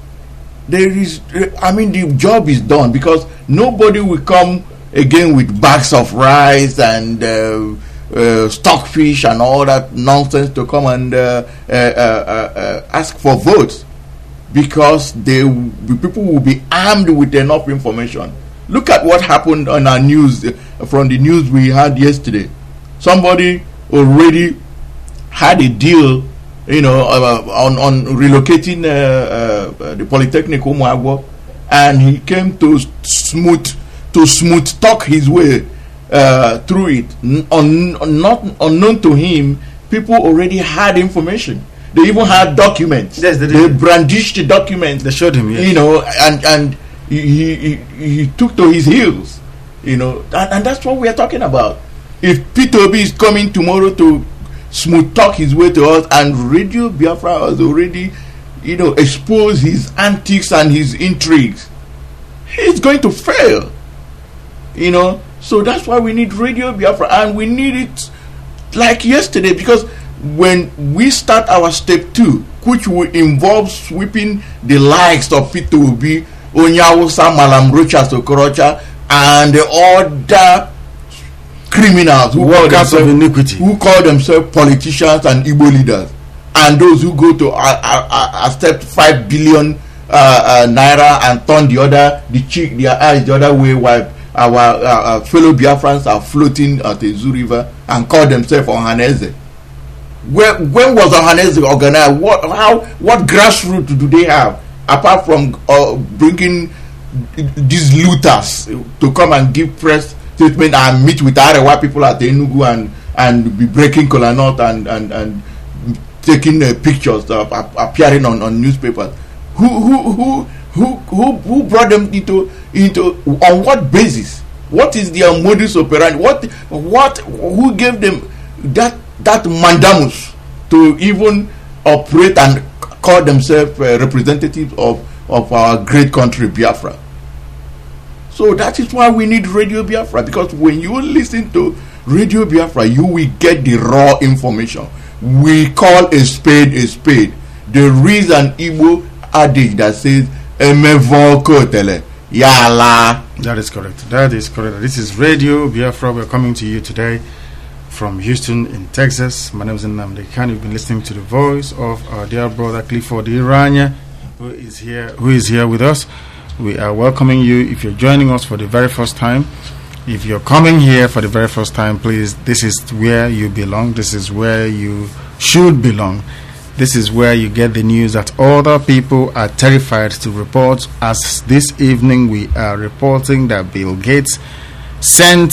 The job is done, because nobody will come again with bags of rice and stockfish and all that nonsense to come and ask for votes, because the people will be armed with enough information. Look at what happened on our news, from the news we had yesterday. Somebody already had a deal, on relocating the Polytechnic Umuagbo, and he came to smooth talk his way through it. Not unknown to him, people already had information. They even had documents. Yes, they brandished the documents. They showed him, yes. And he took to his heels, and that's what we are talking about. If P2B is coming tomorrow to smooth talk his way to us, and Radio Biafra has already, exposed his antics and his intrigues, he's going to fail. So that's why we need Radio Biafra, and we need it like yesterday, because when we start our step 2, which will involve sweeping the likes of P2B, Onyawusa, Malam Rochas, Okorocha, and the other criminals who call themselves politicians and Igbo leaders, and those who go to accept 5 billion naira and turn their eyes the other way while our fellow Biafrans are floating at the Zoo River and call themselves Ohaneze. When was Ohaneze organized? What grassroots do they have apart from bringing these looters to come and give press statement and meet with Arewa people at Enugu and be breaking kola nut and taking pictures appearing on newspapers? Who brought them into on what basis? What is their modus operandi? Who gave them that mandamus to even operate and call themselves representatives of our great country Biafra? So that is why we need Radio Biafra, because when you listen to Radio Biafra, you will get the raw information. We call a spade a spade. There is an Igbo adage that says Emevo Kotele Yala. That is correct. This is Radio Biafra. We're coming to you today from Houston in Texas. My name is Nnamdi Kanu. You've been listening to the voice of our dear brother Clifford Iranya, who is here with us. We are welcoming you. If you're joining us for the very first time, if you're coming here for the very first time, please, this is where you belong. This is where you should belong. This is where you get the news that other people are terrified to report. As this evening we are reporting that Bill Gates sent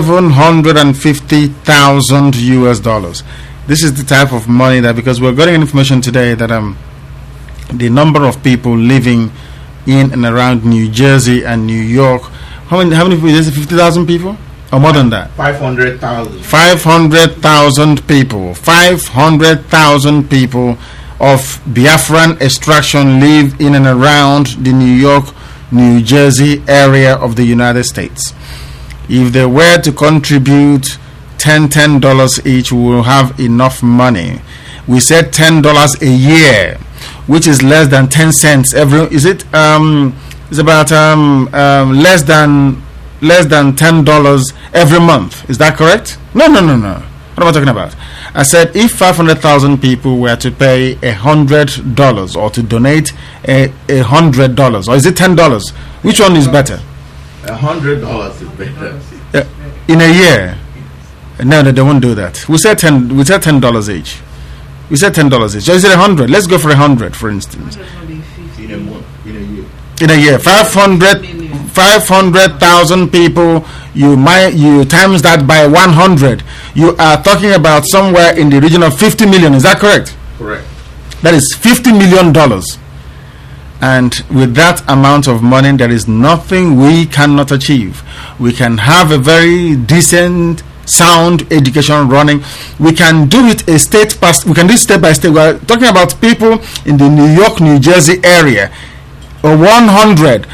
$750,000 US. This is the type of money that, because we're getting information today that the number of people living in and around New Jersey and New York, how many people? Is it 50,000 people or more than that? 500,000. 500,000 people. 500,000 people of Biafran extraction live in and around the New York, New Jersey area of the United States. If they were to contribute $10 each, we will have enough money. We said $10 a year, which is less than 10 cents every. Is it? It's about less than $10 every month. Is that correct? No. What am I talking about? I said if 500,000 people were to pay $100 or to donate $100, or is it $10? Which one is better? $100 is better. In a year? No, they won't do that. We said $10 each. We said $10 each. So is it 100? Let's go for 100, for instance. In a month, in a year. In a year, 500,000 people. You times that by 100. You are talking about somewhere in the region of 50 million. Is that correct? Correct. That is $50 million. And with that amount of money, there is nothing we cannot achieve. We can have a very decent, sound education running. We can do it we can do it step by step. We are talking about people in the New York, New Jersey area. $100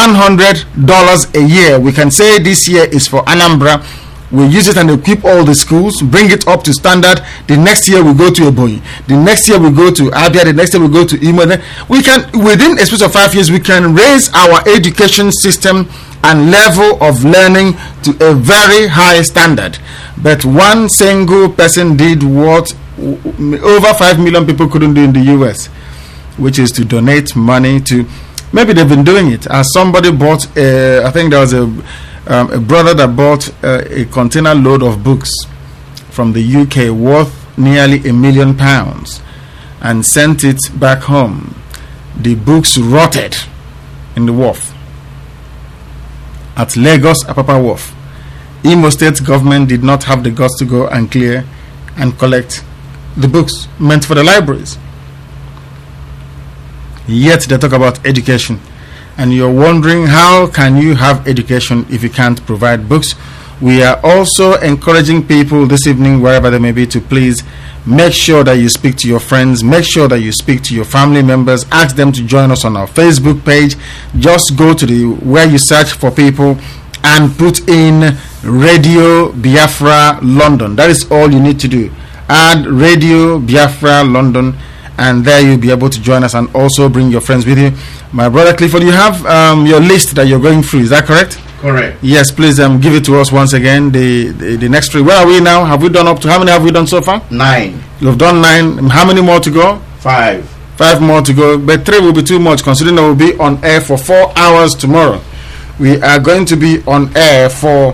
a year. We can say this year is for Anambra. We use it and equip all the schools, bring it up to standard. The next year we go to Ebonyi. The next year we go to Abia. The next year we go to Imo. We can, within a space of 5 years, we can raise our education system and level of learning to a very high standard. But one single person did what over 5 million people couldn't do in the US, which is to donate money to. Maybe they've been doing it. As somebody bought, I think there was a brother that bought a container load of books from the UK worth nearly £1 million and sent it back home. The books rotted in the wharf at Lagos Apapa Wharf. Imo State government did not have the guts to go and clear and collect the books meant for the libraries. Yet they talk about education, and you're wondering, how can you have education if you can't provide books? We are also encouraging people this evening, wherever they may be, to please make sure that you speak to your friends, make sure that you speak to your family members, ask them to join us on our Facebook page. Just go to where you search for people and put in Radio Biafra London. That is all you need to do. Add Radio Biafra London, and there you'll be able to join us and also bring your friends with you. My brother Clifford, you have your list that you're going through. Is that correct? Correct. Yes, please give it to us once again. The next three. Where are we now? Have we done up to, how many have we done so far? 9. You've done 9. How many more to go? 5. 5 more to go. But 3 will be too much, considering that we'll be on air for 4 hours tomorrow. We are going to be on air for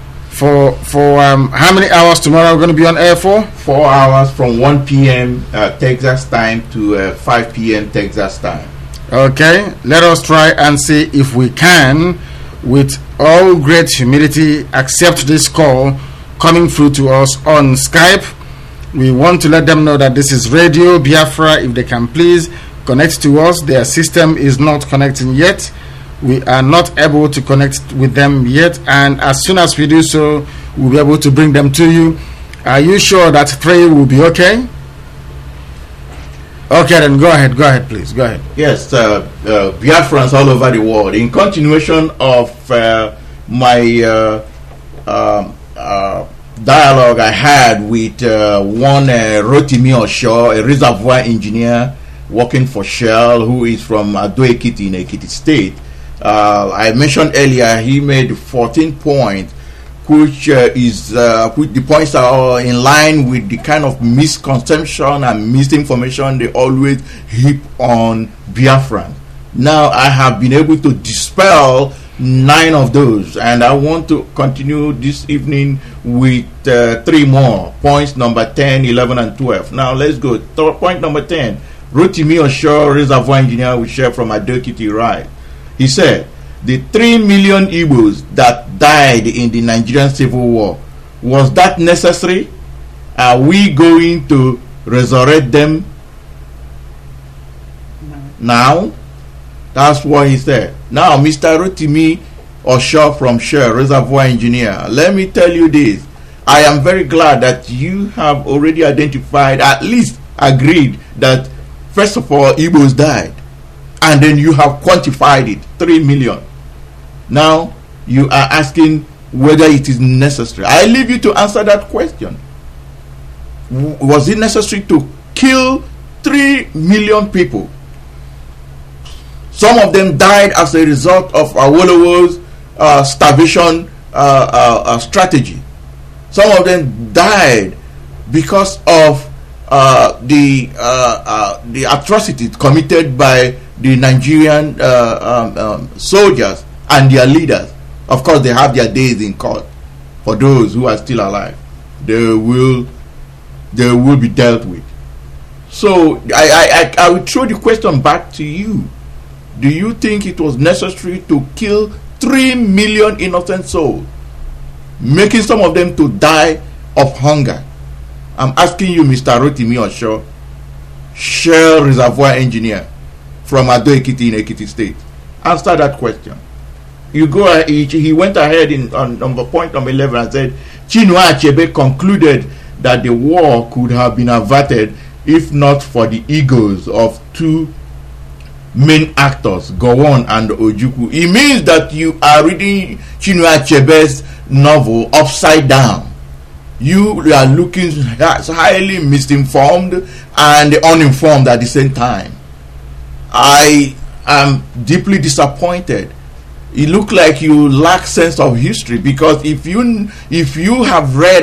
how many hours tomorrow? We're going to be on air for 4 hours from 1 p.m. Texas time to 5 p.m. Texas time. Okay, let us try and see if we can, with all great humility, accept this call coming through to us on Skype. We want to let them know that this is Radio Biafra. If they can please connect to us. Their system is not connecting yet. We are not able to connect with them yet, and as soon as we do so, we'll be able to bring them to you. Are you sure that 3 will be okay? Okay, then go ahead, please. Go ahead. Yes, Biafrans all over the world. In continuation of my dialogue I had with one Rotimi Osho, a reservoir engineer working for Shell, who is from Ado Ekiti in Ekiti State. I mentioned earlier he made 14 points, which the points are in line with the kind of misconception and misinformation they always heap on Biafran. Now I have been able to dispel 9 of those, and I want to continue this evening with 3 more points, number 10, 11, and 12. Now let's go. Point number 10. Rotimi Osho, reservoir engineer with Shell from Ado Ekiti, right? He said, the 3 million Igbos that died in the Nigerian Civil War, was that necessary? Are we going to resurrect them now? That's what he said. Now, Mr. Rotimi Osho from Shell, reservoir engineer, let me tell you this. I am very glad that you have already identified, at least agreed, that first of all, Igbos died. And then you have quantified it, 3 million. Now, you are asking whether it is necessary. I leave you to answer that question. Was it necessary to kill 3 million people? Some of them died as a result of Awolowo's starvation strategy. Some of them died because of the atrocities committed by the Nigerian soldiers and their leaders. Of course, they have their days in court. For those who are still alive, they will be dealt with. So I will throw the question back to you. Do you think it was necessary to kill 3 million innocent souls, making some of them to die of hunger? I'm asking you, Mr. Rotimi Osho, Shell reservoir engineer from Ado Ekiti in Ekiti State. Answer that question. You go. He went ahead on point number 11 and said, Chinua Achebe concluded that the war could have been averted if not for the egos of 2 main actors, Gowon and Ojukwu. It means that you are reading Chinua Achebe's novel upside down. You are looking highly misinformed and uninformed at the same time. I am deeply disappointed. It looks like you lack sense of history, because if you have read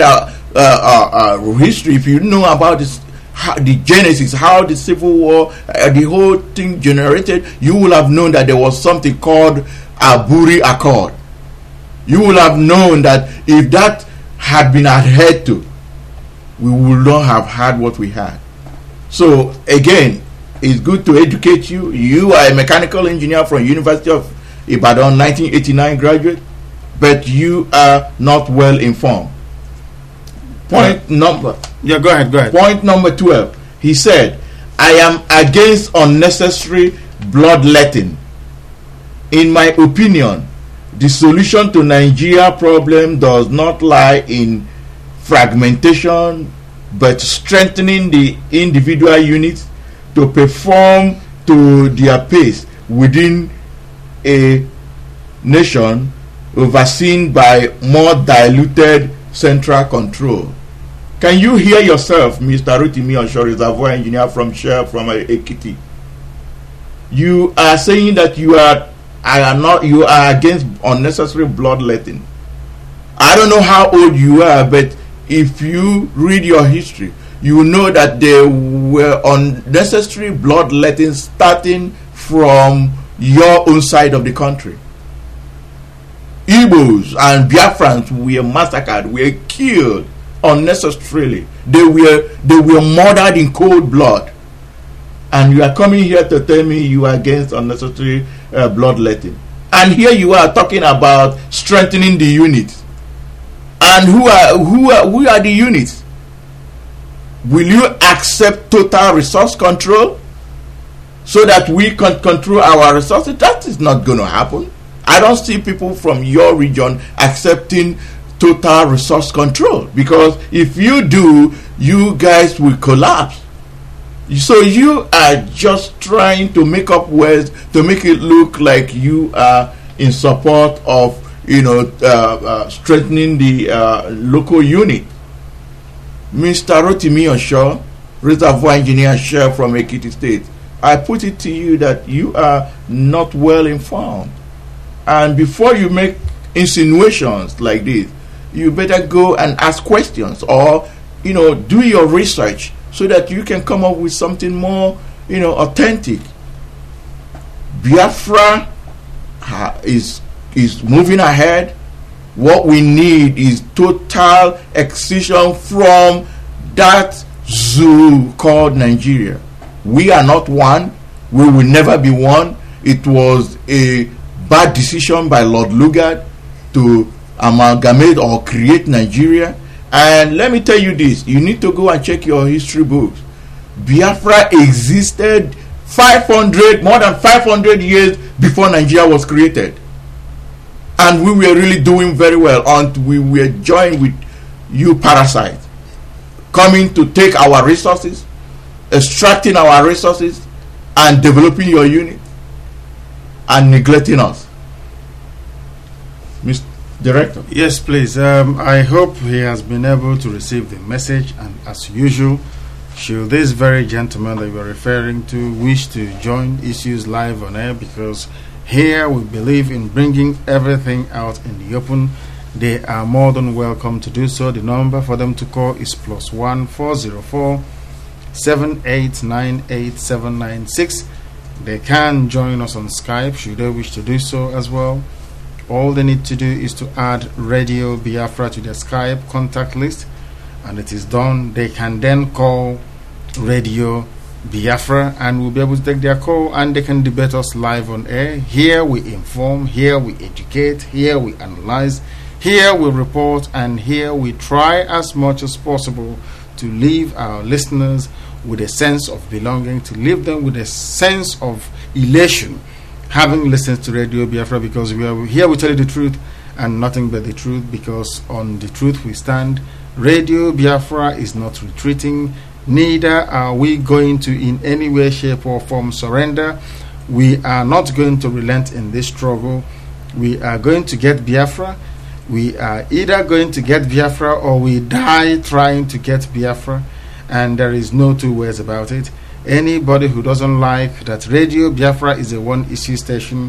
history, if you know about this, the genesis, how the Civil War, the whole thing generated, you will have known that there was something called Aburi Accord. You will have known that if that had been adhered to, we would not have had what we had. So again, it's good to educate you. You are a mechanical engineer from University of Ibadan, 1989 graduate, but you are not well informed. Point number. Yeah, go ahead. Point number 12. He said, I am against unnecessary bloodletting. In my opinion, the solution to Nigeria problem does not lie in fragmentation, but strengthening the individual units to perform to their pace within a nation overseen by more diluted central control. Can you hear yourself, Mr. Rotimi Osho, reservoir engineer from Shell from Ekiti? You are saying that you are against unnecessary bloodletting. I don't know how old you are, but if you read your history, you will know that there were unnecessary bloodletting starting from your own side of the country. Igbos and Biafrans were massacred, were killed unnecessarily. They were murdered in cold blood. And you are coming here to tell me you are against unnecessary bloodletting. And here you are talking about strengthening the units. And who are the units? Will you accept total resource control so that we can control our resources? That is not going to happen. I don't see people from your region accepting total resource control, because if you do, you guys will collapse. So you are just trying to make up words to make it look like you are in support of, strengthening the local unit. Mr. Rotimi Osho, reservoir engineer share from Ekiti State, I put it to you that you are not well informed. And before you make insinuations like this, you better go and ask questions, or do your research so that you can come up with something more authentic. Biafra is moving ahead. What we need is total excision from that zoo called Nigeria. We are not one. We will never be one. It was a bad decision by Lord Lugard to amalgamate or create Nigeria. And let me tell you this, you need to go and check your history books. Biafra existed more than 500 years before Nigeria was created. And we were really doing very well until we were joined with you parasites, coming to take our resources, extracting our resources, and developing your unit, and neglecting us. Mr. Director. Yes, please. I hope he has been able to receive the message, and as usual, should this very gentleman that you are referring to wish to join Issues Live on air, because here we believe in bringing everything out in the open, they are more than welcome to do so. The number for them to call is +1 404 7898 796. They can join us on Skype should they wish to do so as well. All they need to do is to add Radio Biafra to their Skype contact list, and it is done. They can then call Radio Biafra and we'll be able to take their call, and they can debate us live on air. Here we inform, here we educate, here we analyze, here we report, and here we try as much as possible to leave our listeners with a sense of belonging, to leave them with a sense of elation having listened to Radio Biafra, because we are here, we tell you the truth and nothing but the truth, because on the truth we stand. Radio Biafra is not retreating, neither are we going to in any way, shape or form surrender. We are not going to relent in this struggle. We are going to get Biafra. We are either going to get Biafra or we die trying to get Biafra, and there is no two ways about it. Anybody who doesn't like that Radio Biafra is a one-issue station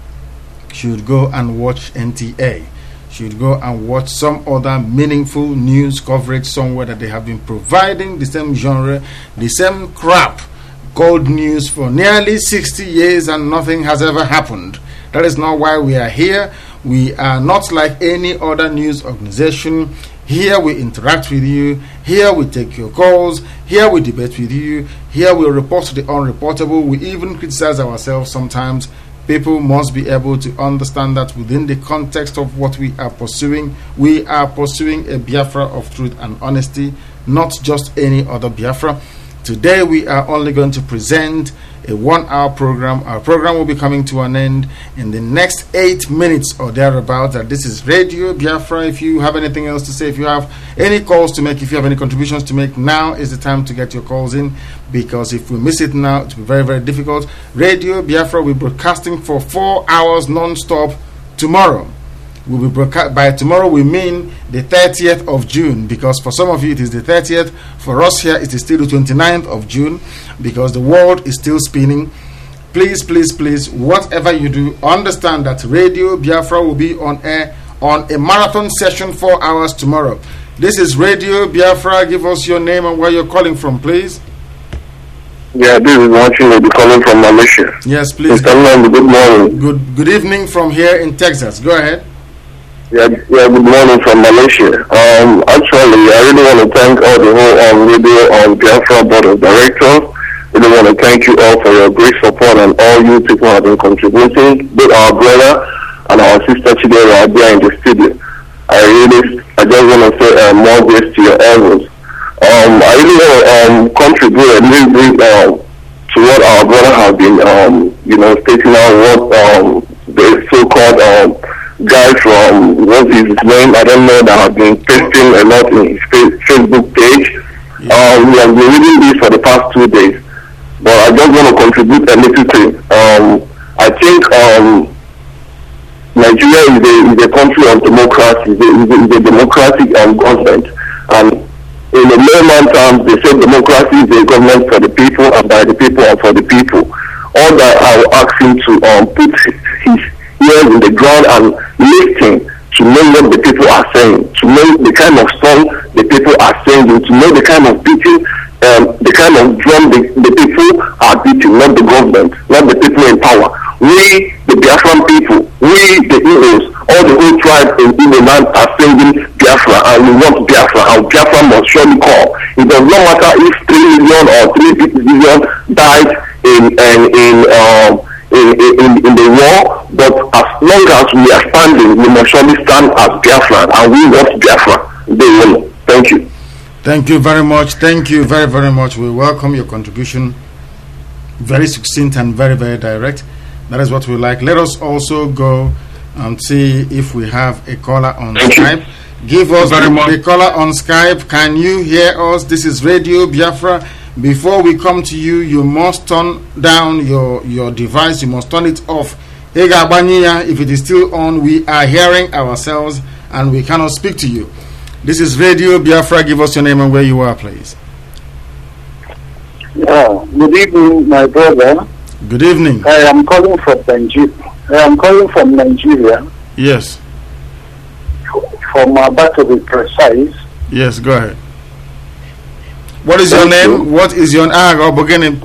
should go and watch NTA, should go and watch some other meaningful news coverage somewhere that they have been providing the same genre, the same crap called news for nearly 60 years and nothing has ever happened. That is not why we are here. We are not like any other news organization. Here we interact with you. Here we take your calls. Here we debate with you. Here we report the unreportable. We even criticize ourselves sometimes. People must be able to understand that within the context of what we are pursuing a Biafra of truth and honesty, not just any other Biafra. Today we are only going to present a 1-hour program. Our program will be coming to an end in the next 8 minutes or thereabouts. This is Radio Biafra. If you have anything else to say, if you have any calls to make, if you have any contributions to make, now is the time to get your calls in, because if we miss it now, it will be very, very difficult. Radio Biafra will be broadcasting for 4 hours non-stop tomorrow. Will be broadcast by tomorrow. We mean the 30th of June, because for some of you it is the 30th. For us here it is still the 29th of June, because the world is still spinning. Please, please, please, whatever you do, understand that Radio Biafra will be on air on a marathon session 4 hours tomorrow. This is Radio Biafra. Give us your name and where you're calling from, please. Yeah, this is Martin. Will be calling from Malaysia. Yes, please. Mr. Nandi, good morning. Good evening from here in Texas. Go ahead. Good morning from Malaysia. Actually, I really want to thank all the whole radio Biafra Board of Directors. Really want to thank you all for your great support, and all you people have been contributing, both our brother and our sister Chidera are there in the studio. I just want to say more grace to your efforts. I really want to contribute a little bit to what our brother has been, stating out what the so-called guy from, what is his name, I don't know, that have been posting a lot in his Facebook page. We have been reading this for the past 2 days, but I just want to contribute a little thing. I think Nigeria is a country of democracy, is a democratic government, and in the layman terms, they say democracy is a government for the people and by the people and for the people. All that I will ask him to put his ears in the ground and listen to know what the people are saying, to know the kind of song the people are singing, to know the kind of beating, the kind of drum the people are beating, not the government, not the people in power. We, the Biafran people, we, the Igbos, all the whole tribes in Igbo land are singing Biafra, and we want Biafra, and Biafra must surely call. It does not matter if 3 million or 3 million died in the war, but as long as we are standing, we must surely stand as Biafra, and we want Biafra. They will. Thank you. Thank you very much. Thank you very, very much. We welcome your contribution. Very succinct and very, very direct. That is what we like. Let us also go and see if we have a caller on Skype. Give us a caller on Skype. Can you hear us? This is Radio Biafra. Before we come to you, you must turn down your device. You must turn it off. If it is still on, we are hearing ourselves and we cannot speak to you. This is Radio Biafra. Give us your name and where you are, please. Yeah, good evening, my brother. Good evening. I am calling from Nigeria. Yes. From Aba, to be precise. Yes, go ahead. What is your name? What is your name?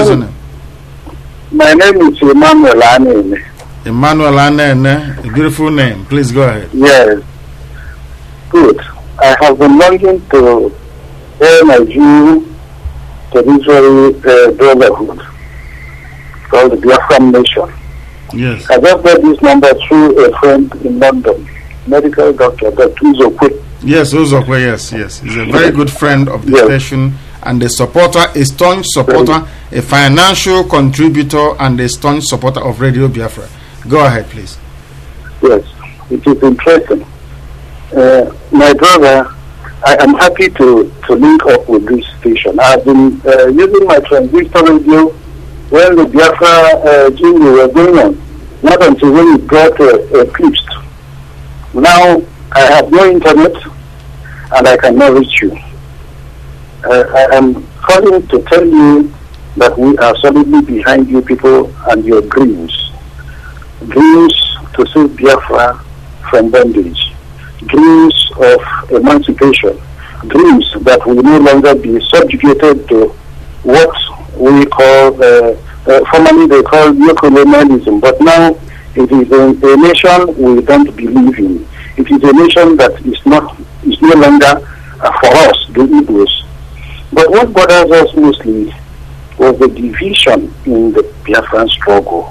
My name is Emmanuel Anene. Emmanuel Anene, a beautiful name. Please go ahead. Yes. Good. I have been longing to hear my view to this very brotherhood called the Biafran Nation. Yes. I just got this number through a friend in London, medical doctor, Dr. Uzokwe. Yes, Uzokwe, yes. He's a very good friend of the station and a supporter, a staunch supporter, a financial contributor and a staunch supporter of Radio Biafra. Go ahead, please. Yes, it is interesting. My brother, I am happy to link up with this station. I've been using my transistor radio when the Biafra jingle were going on, not until when it got eclipsed. Now I have no internet and I cannot reach you. I am calling to tell you that we are solidly behind you people and your dreams. Dreams to save Biafra from bondage. Dreams of emancipation. Dreams that will no longer be subjugated to what we call, formerly they call neocolonialism, but now it is a nation we don't believe in. It is a nation that is no longer for us, the Igbos. But what bothers us mostly was the division in the Biafran struggle.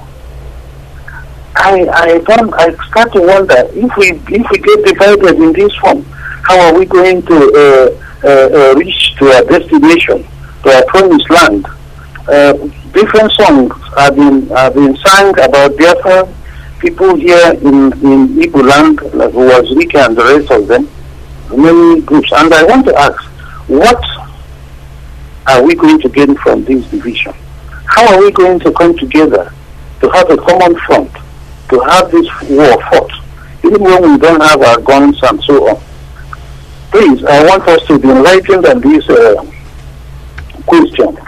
I start to wonder, if we get divided in this form, how are we going to reach to our destination, to our promised land? Different songs have been sung about Biafra. People here in Igbo land, like Wazirika and the rest of them, many groups. And I want to ask, what are we going to gain from this division? How are we going to come together to have a common front, to have this war fought, even when we don't have our guns and so on? Please, I want us to be enlightened on this question.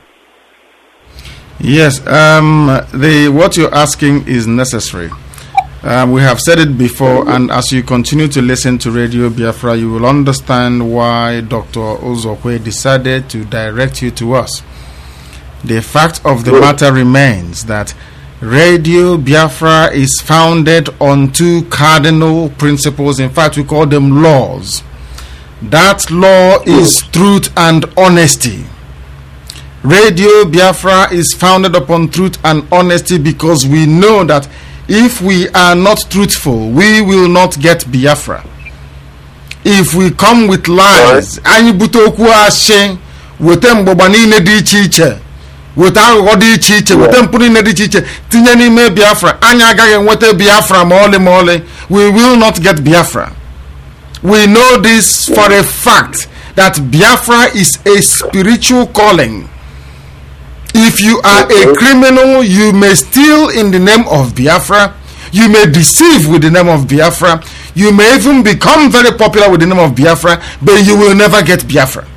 Yes, what you're asking is necessary. We have said it before, and as you continue to listen to Radio Biafra, you will understand why Dr. Uzokwe decided to direct you to us. The fact of the matter remains that Radio Biafra is founded on two cardinal principles. In fact, we call them laws. That law is truth and honesty. Radio Biafra is founded upon truth and honesty because we know that if we are not truthful, we will not get Biafra. If we come with lies, anyị bute okwu asị, wete mgbọgba niile dị iche iche, wete aghụghọ dị iche iche, wete mpụ niile dị iche iche, tinye n'ime Biafra, anyị agaghị enweta Biafra ma ọlị. We will not get Biafra. We know this for a fact that Biafra is a spiritual calling. If you are a criminal, you may steal in the name of Biafra. You may deceive with the name of Biafra. You may even become very popular with the name of Biafra, but you will never get Biafra.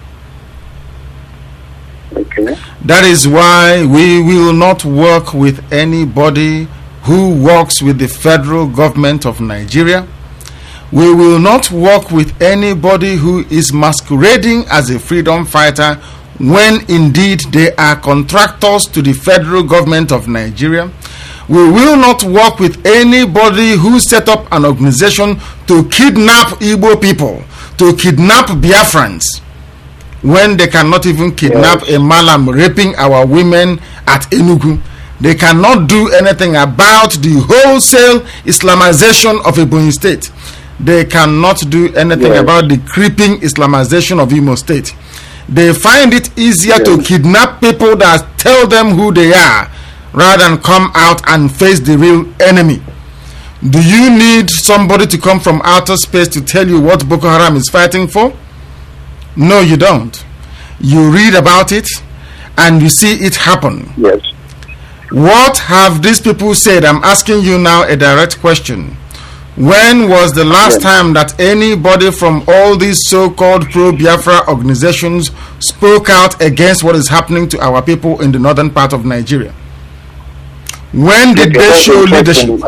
Okay. That is why we will not work with anybody who works with the federal government of Nigeria. We will not work with anybody who is masquerading as a freedom fighter when indeed they are contractors to the federal government of Nigeria. We will not work with anybody who set up an organization to kidnap Igbo people, to kidnap Biafrans, when they cannot even kidnap a Malam raping our women at Enugu. They cannot do anything about the wholesale Islamization of Ebonyi State. They cannot do anything about the creeping Islamization of Imo State. They find it easier to kidnap people that tell them who they are rather than come out and face the real enemy. Do you need somebody to come from outer space to tell you what Boko Haram is fighting for? No, you don't. You read about it and you see it happen. Yes. What have these people said? I'm asking you now a direct question. When was the last time that anybody from all these so-called pro-Biafra organizations spoke out against what is happening to our people in the northern part of Nigeria? When did they show leadership?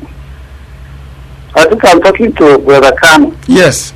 I think I'm talking to Brother Kano. Yes.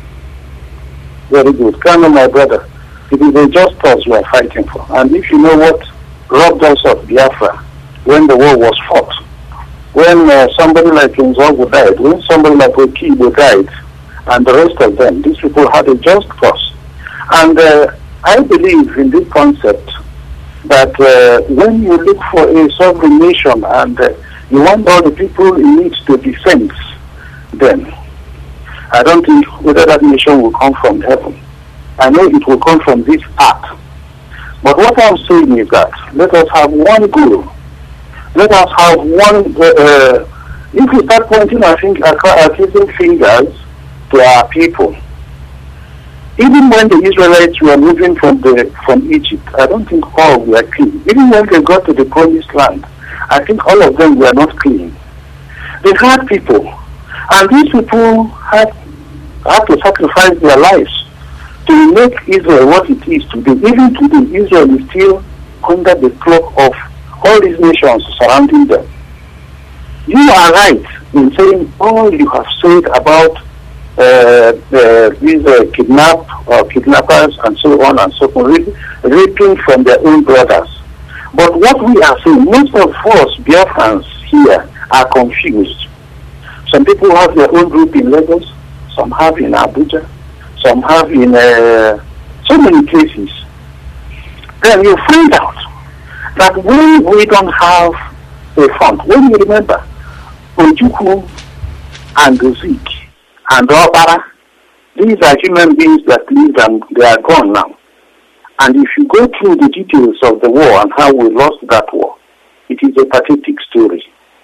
Very good. Kano, my brother, it is a just cause we are fighting for. And if you know what robbed us of Biafra when the war was fought, when somebody like Nzogu died, when somebody like Okibo died, and the rest of them, these people had a just cause. And I believe in this concept that when you look for a sovereign nation and you want all the people in it to be saints, then I don't think whether that nation will come from heaven. I know it will come from this earth. But what I'm saying is that let us have one goal. Let us have one, if we start pointing accusing fingers to our people, even when the Israelites were moving from Egypt, I don't think all were clean. Even when they got to the promised land, I think all of them were not clean. They had people, and these people had to sacrifice their lives to make Israel what it is today. Even today, Israel is still under the cloak of all these nations surrounding them. You are right in saying all you have said about these kidnappers and so on and so forth, raping from their own brothers. But what we are saying, most of us Biafrans here are confused. Some people have their own group in Lagos, some have in Abuja, some have in so many places. Then you find out that when we don't have a front, when you remember Ojukwu and Zik and Obara, these are human beings that lived and they are gone now. And if you go through the details of the war and how we lost that war, it is a pathetic story.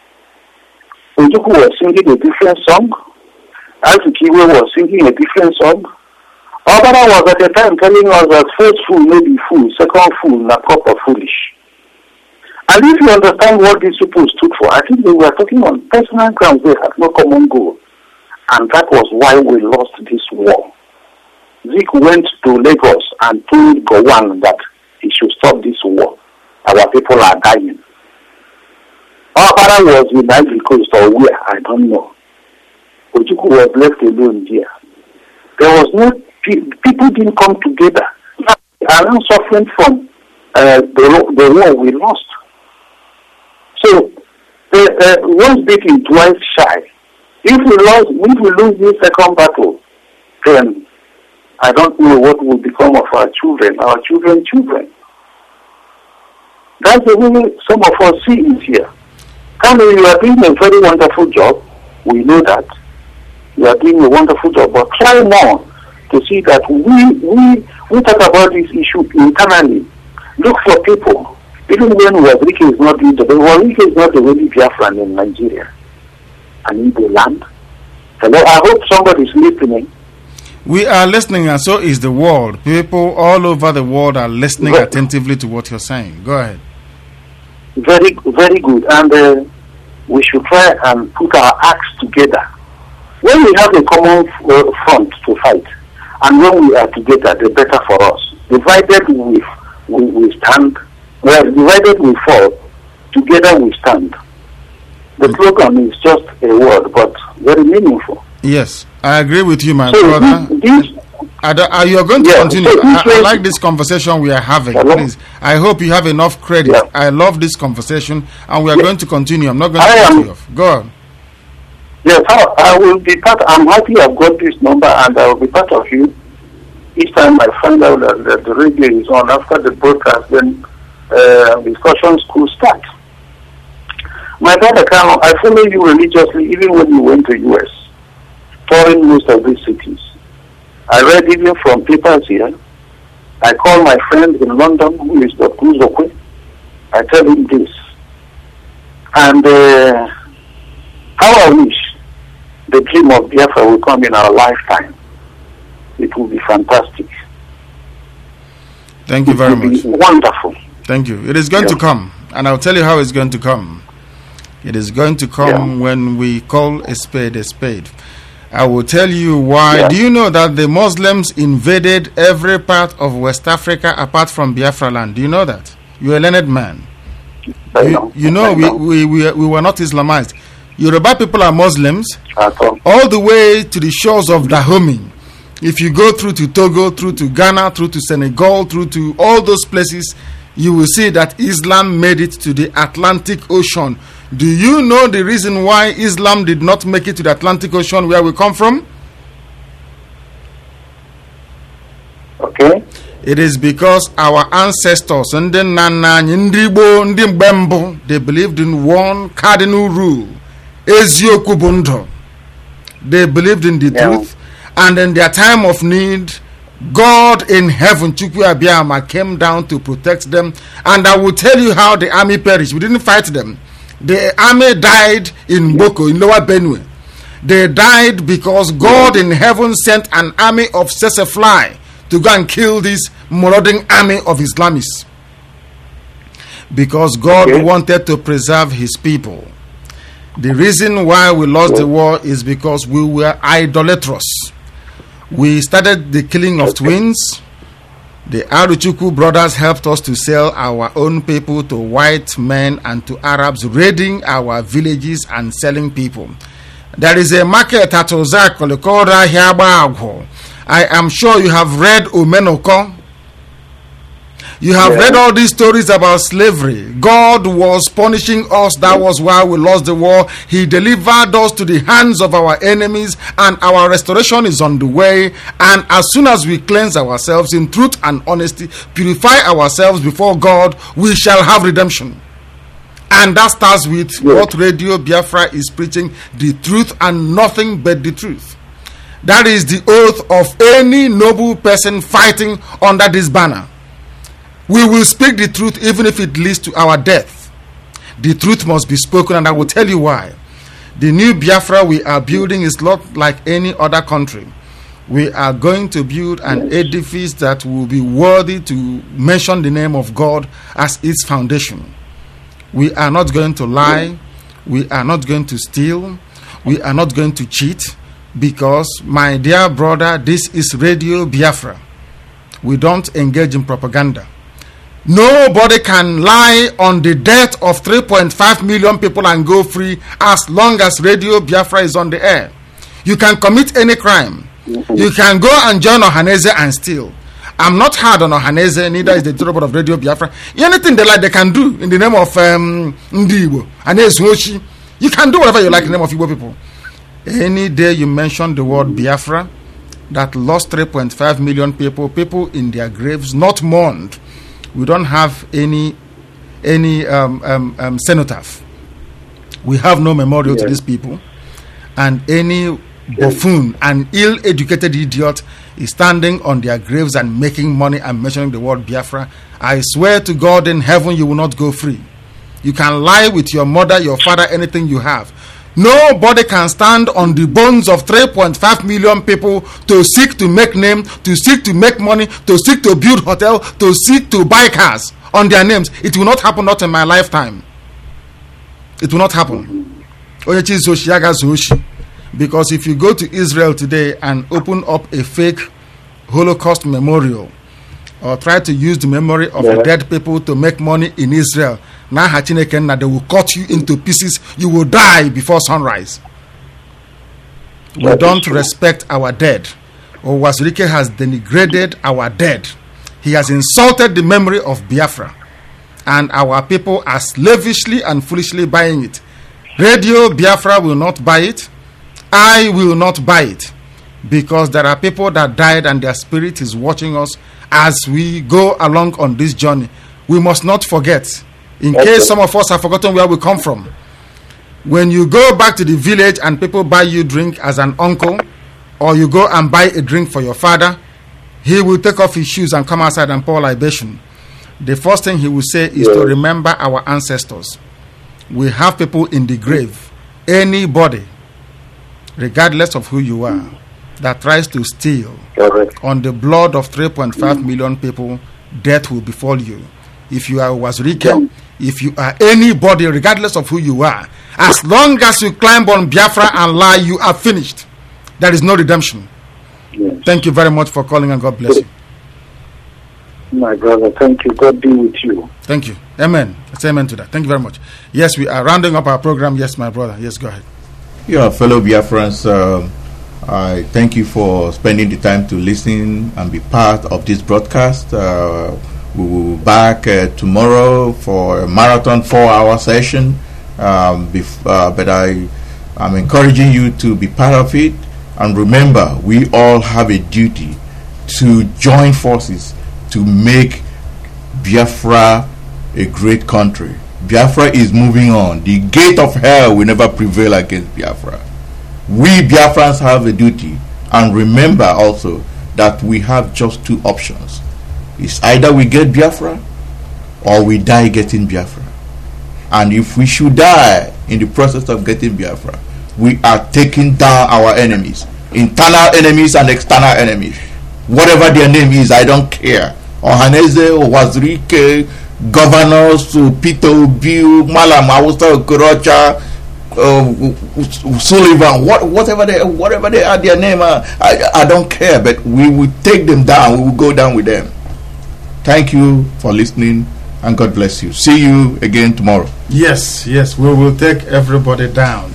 Ojukwu was singing a different song. Azukiwe was singing a different song. Obara was at the time telling us that first fool may be fool, second fool, na proper foolish. And if you understand what these people stood for, I think they were talking on personal grounds. They had no common goal. And that was why we lost this war. Zik went to Lagos and told Gowon that he should stop this war. Our people are dying. Obara was in Ivory Coast or where, I don't know. Ojukwu was left alone there. There was no, people didn't come together. They are now suffering from the war we lost. So once bitten, twice shy. If we lose this second battle, then I don't know what will become of our children, children. That's the way some of us see it here. Kanu, you are doing a very wonderful job. We know that. You are doing a wonderful job, but try more to see that we talk about this issue internally. Look for people. Even when Wadrike is not doing the Wadrike is not the only Biafran in Nigeria and in the land. Hello, I hope somebody is listening. We are listening, and so is the world. People all over the world are listening attentively to what you're saying. Go ahead. Very, very good. And we should try and put our acts together. When we have a common front to fight, and when we are together, the better for us. Divided we stand. Well, divided we fall. Together we stand. The slogan is just a word, but very meaningful. Yes, I agree with you, my brother. You are going to continue. I like this conversation we are having. Hello? Please, I hope you have enough credit. Yeah. I love this conversation, and we are going to continue. I'm not going to cut you off. Go on. Yes, I will be part. I'm happy I've got this number, and I will be part of you. Each time I find out that the radio is on after the broadcast, then discussions could start. My brother Kano, I follow you religiously, even when you went to US, touring most of these cities. I read even from papers here. I call my friend in London, who is Dr. Uzokwe. I tell him this. And how I wish the dream of Biafra will come in our lifetime. It will be fantastic. Thank you very much. Wonderful. Thank you. It is going to come, and I'll tell you how it's going to come. It is going to come when we call a spade a spade. I will tell you why. Yeah. Do you know that the Muslims invaded every part of West Africa apart from Biafra land? Do you know that? You're a learned man. You know we were not Islamized. Yoruba people are Muslims all the way to the shores of Dahomey. If you go through to Togo, through to Ghana, through to Senegal, through to all those places, you will see that Islam made it to the Atlantic Ocean. Do you know the reason why Islam did not make it to the Atlantic Ocean where we come from? Okay. It is because our ancestors, they believed in one cardinal rule. Eziokubundo. They believed in the truth, and in their time of need, God in heaven, Chukwu Abiyama, came down to protect them. And I will tell you how the army perished. We didn't fight them. The army died in Boko, in Lower Benue. They died because God in heaven sent an army of Sesefly to go and kill this marauding army of Islamists. Because God wanted to preserve his people. The reason why we lost the war is because we were idolatrous. We started the killing of twins. The Aruchuku brothers helped us to sell our own people to white men and to Arabs, raiding our villages and selling people. There is a market at Ozako called Rahiabagwo. I am sure you have read Omenoko. You have read all these stories about slavery. God was punishing us. That was why we lost the war. He delivered us to the hands of our enemies, and our restoration is on the way. And as soon as we cleanse ourselves in truth and honesty, purify ourselves before God, we shall have redemption. And that starts with what Radio Biafra is preaching, the truth and nothing but the truth. That is the oath of any noble person fighting under this banner. We will speak the truth even if it leads to our death. The truth must be spoken, and I will tell you why. The new Biafra we are building is not like any other country. We are going to build an edifice that will be worthy to mention the name of God as its foundation. We are not going to lie. We are not going to steal. We are not going to cheat, because, my dear brother, this is Radio Biafra. We don't engage in propaganda. Nobody can lie on the death of 3.5 million people and go free as long as Radio Biafra is on the air. You can commit any crime. You can go and join Ohaneze and steal. I'm not hard on Ohaneze, neither is the editorial board of Radio Biafra. Anything they like, they can do in the name of Ndibo. Anezuoshi. You can do whatever you like in the name of Igbo people. Any day you mention the word Biafra, that lost 3.5 million people in their graves, not mourned. We don't have any cenotaph. We have no memorial to these people. And any buffoon and ill-educated idiot is standing on their graves and making money and mentioning the word Biafra. I swear to God in heaven, you will not go free. You can lie with your mother, your father, anything you have. Nobody can stand on the bones of 3.5 million people to seek to make name, to seek to make money, to seek to build hotel, to seek to buy cars on their names. It will not happen, not in my lifetime. It will not happen. Because if you go to Israel today and open up a fake Holocaust memorial or try to use the memory of the dead people to make money in Israel, they will cut you into pieces. You will die before sunrise. We don't respect our dead. Wazirike has denigrated our dead. He has insulted the memory of Biafra. And our people are slavishly and foolishly buying it. Radio Biafra will not buy it. I will not buy it. Because there are people that died and their spirit is watching us as we go along on this journey. We must not forget. In case some of us have forgotten where we come from. When you go back to the village and people buy you drink as an uncle, or you go and buy a drink for your father, he will take off his shoes and come outside and pour libation. The first thing he will say is to remember our ancestors. We have people in the grave. Anybody, regardless of who you are, that tries to steal on the blood of 3.5 million people, death will befall you. If you are Wazirike, if you are anybody, regardless of who you are, as long as you climb on Biafra and lie, you are finished. There is no redemption. Thank you very much for calling, and God bless you. My brother, thank you. God be with you. Thank you. Amen. Let's amen to that. Thank you very much. Yes, we are rounding up our program. Yes, my brother. Yes, go ahead. Yeah, fellow Biafrans, I thank you for spending the time to listen and be part of this broadcast. We will be back tomorrow for a marathon 4-hour session. But I'm encouraging you to be part of it. And remember, we all have a duty to join forces to make Biafra a great country. Biafra is moving on. The gate of hell will never prevail against Biafra. We Biafrans have a duty. And remember also that we have just two options. It's either we get Biafra or we die getting Biafra. And if we should die in the process of getting Biafra, we are taking down our enemies, internal enemies and external enemies. Whatever their name is, I don't care. Ohaneze, Wazirike, governors, Peter Obi, Malam Awusa Okorocha, Sullivan, whatever they are, their name, I don't care. But we will take them down. We will go down with them. Thank you for listening, and God bless you. See you again tomorrow. Yes, we will take everybody down.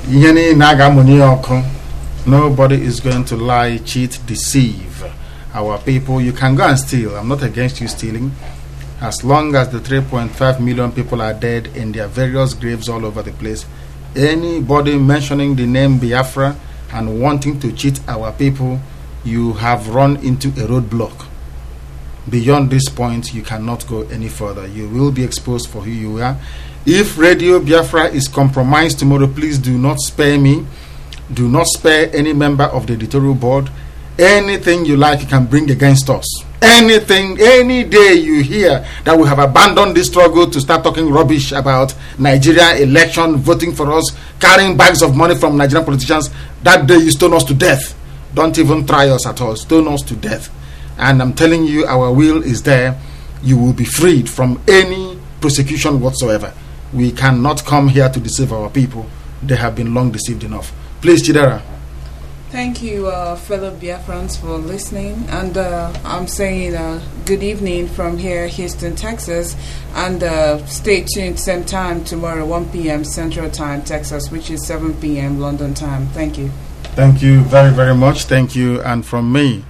Nobody is going to lie, cheat, deceive our people. You can go and steal. I'm not against you stealing. As long as the 3.5 million people are dead in their various graves all over the place, anybody mentioning the name Biafra and wanting to cheat our people, you have run into a roadblock. Beyond this point, you cannot go any further. You will be exposed for who you are. If Radio Biafra is compromised tomorrow, please do not spare me. Do not spare any member of the editorial board. Anything you like, you can bring against us. Anything, any day you hear that we have abandoned this struggle to start talking rubbish about Nigeria election, voting for us, carrying bags of money from Nigerian politicians, that day you stone us to death. Don't even try us at all. Stone us to death. And I'm telling you, our will is there. You will be freed from any prosecution whatsoever. We cannot come here to deceive our people. They have been long deceived enough. Please, Chidera. Thank you, fellow Biafrans, for listening. And I'm saying good evening from here, Houston, Texas. And stay tuned, same time tomorrow, 1 p.m. Central Time, Texas, which is 7 p.m. London time. Thank you. Thank you very, very much. Thank you. And from me,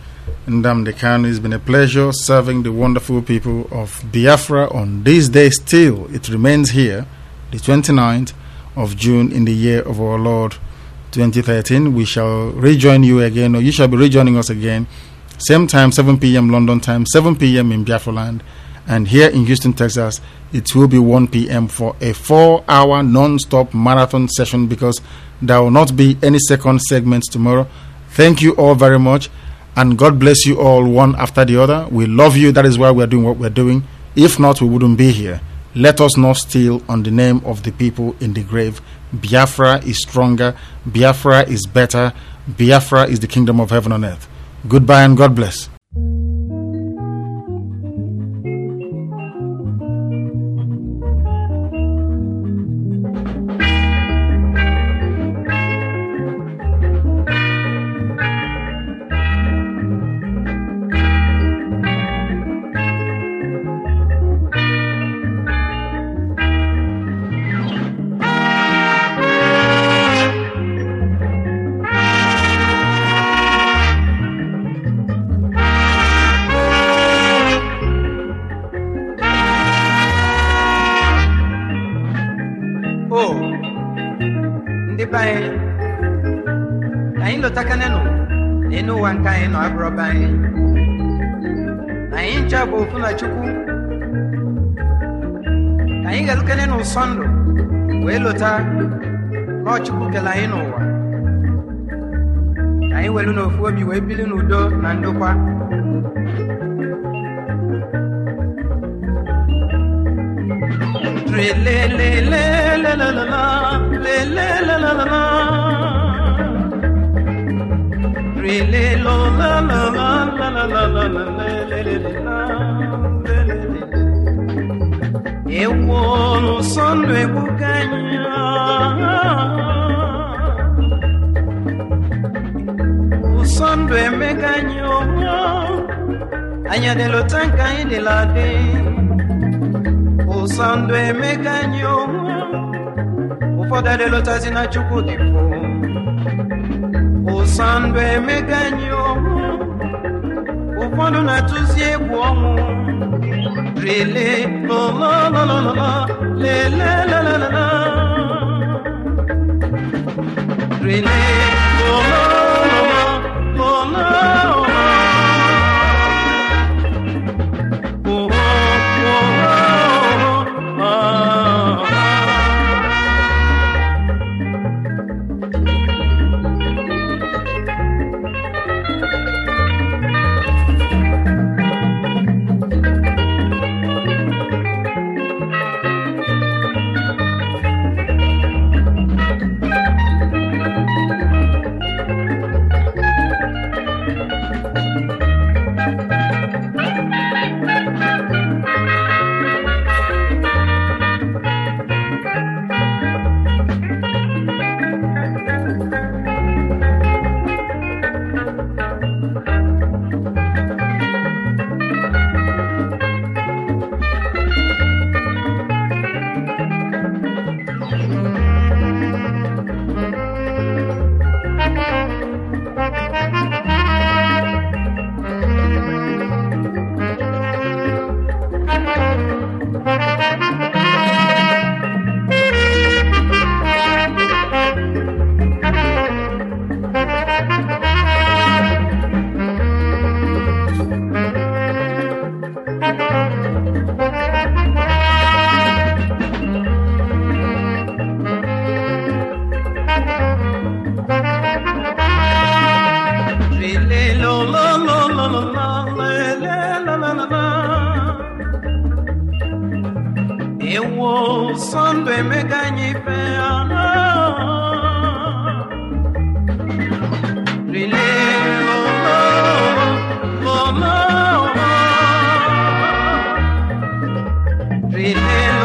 Nnamdi Kanu. It's been a pleasure serving the wonderful people of Biafra on this day still. It remains here, the 29th of June in the year of our Lord 2013. We shall rejoin you again, or you shall be rejoining us again. Same time, 7 p.m. London time, 7 p.m. in Biafra land. And here in Houston, Texas, it will be 1 p.m. for a 4-hour non-stop marathon session, because there will not be any second segments tomorrow. Thank you all very much, and God bless you all one after the other. We love you. That is why we are doing what we're doing. If not, we wouldn't be here. Let us not steal on the name of the people in the grave. Biafra is stronger. Biafra is better. Biafra is the kingdom of heaven on earth. Goodbye and God bless. Sondo welota no chukwu kela anyị n'ụwa anyị welu n'ofu obi wee bili n'udo na ndokwa ewo no sondo ebukanya o sondo emeganyo anya de lo tanka ide lade o sondo emeganyo o foda de lo tazina chuku dipo o sondo emeganyo o fondo na tuzie buomu Really, la la la la la, la la la la la. Really, la la la la la. Oh oh oh oh. Ewo sondo emeganyi pe ana Rile lo lo Rile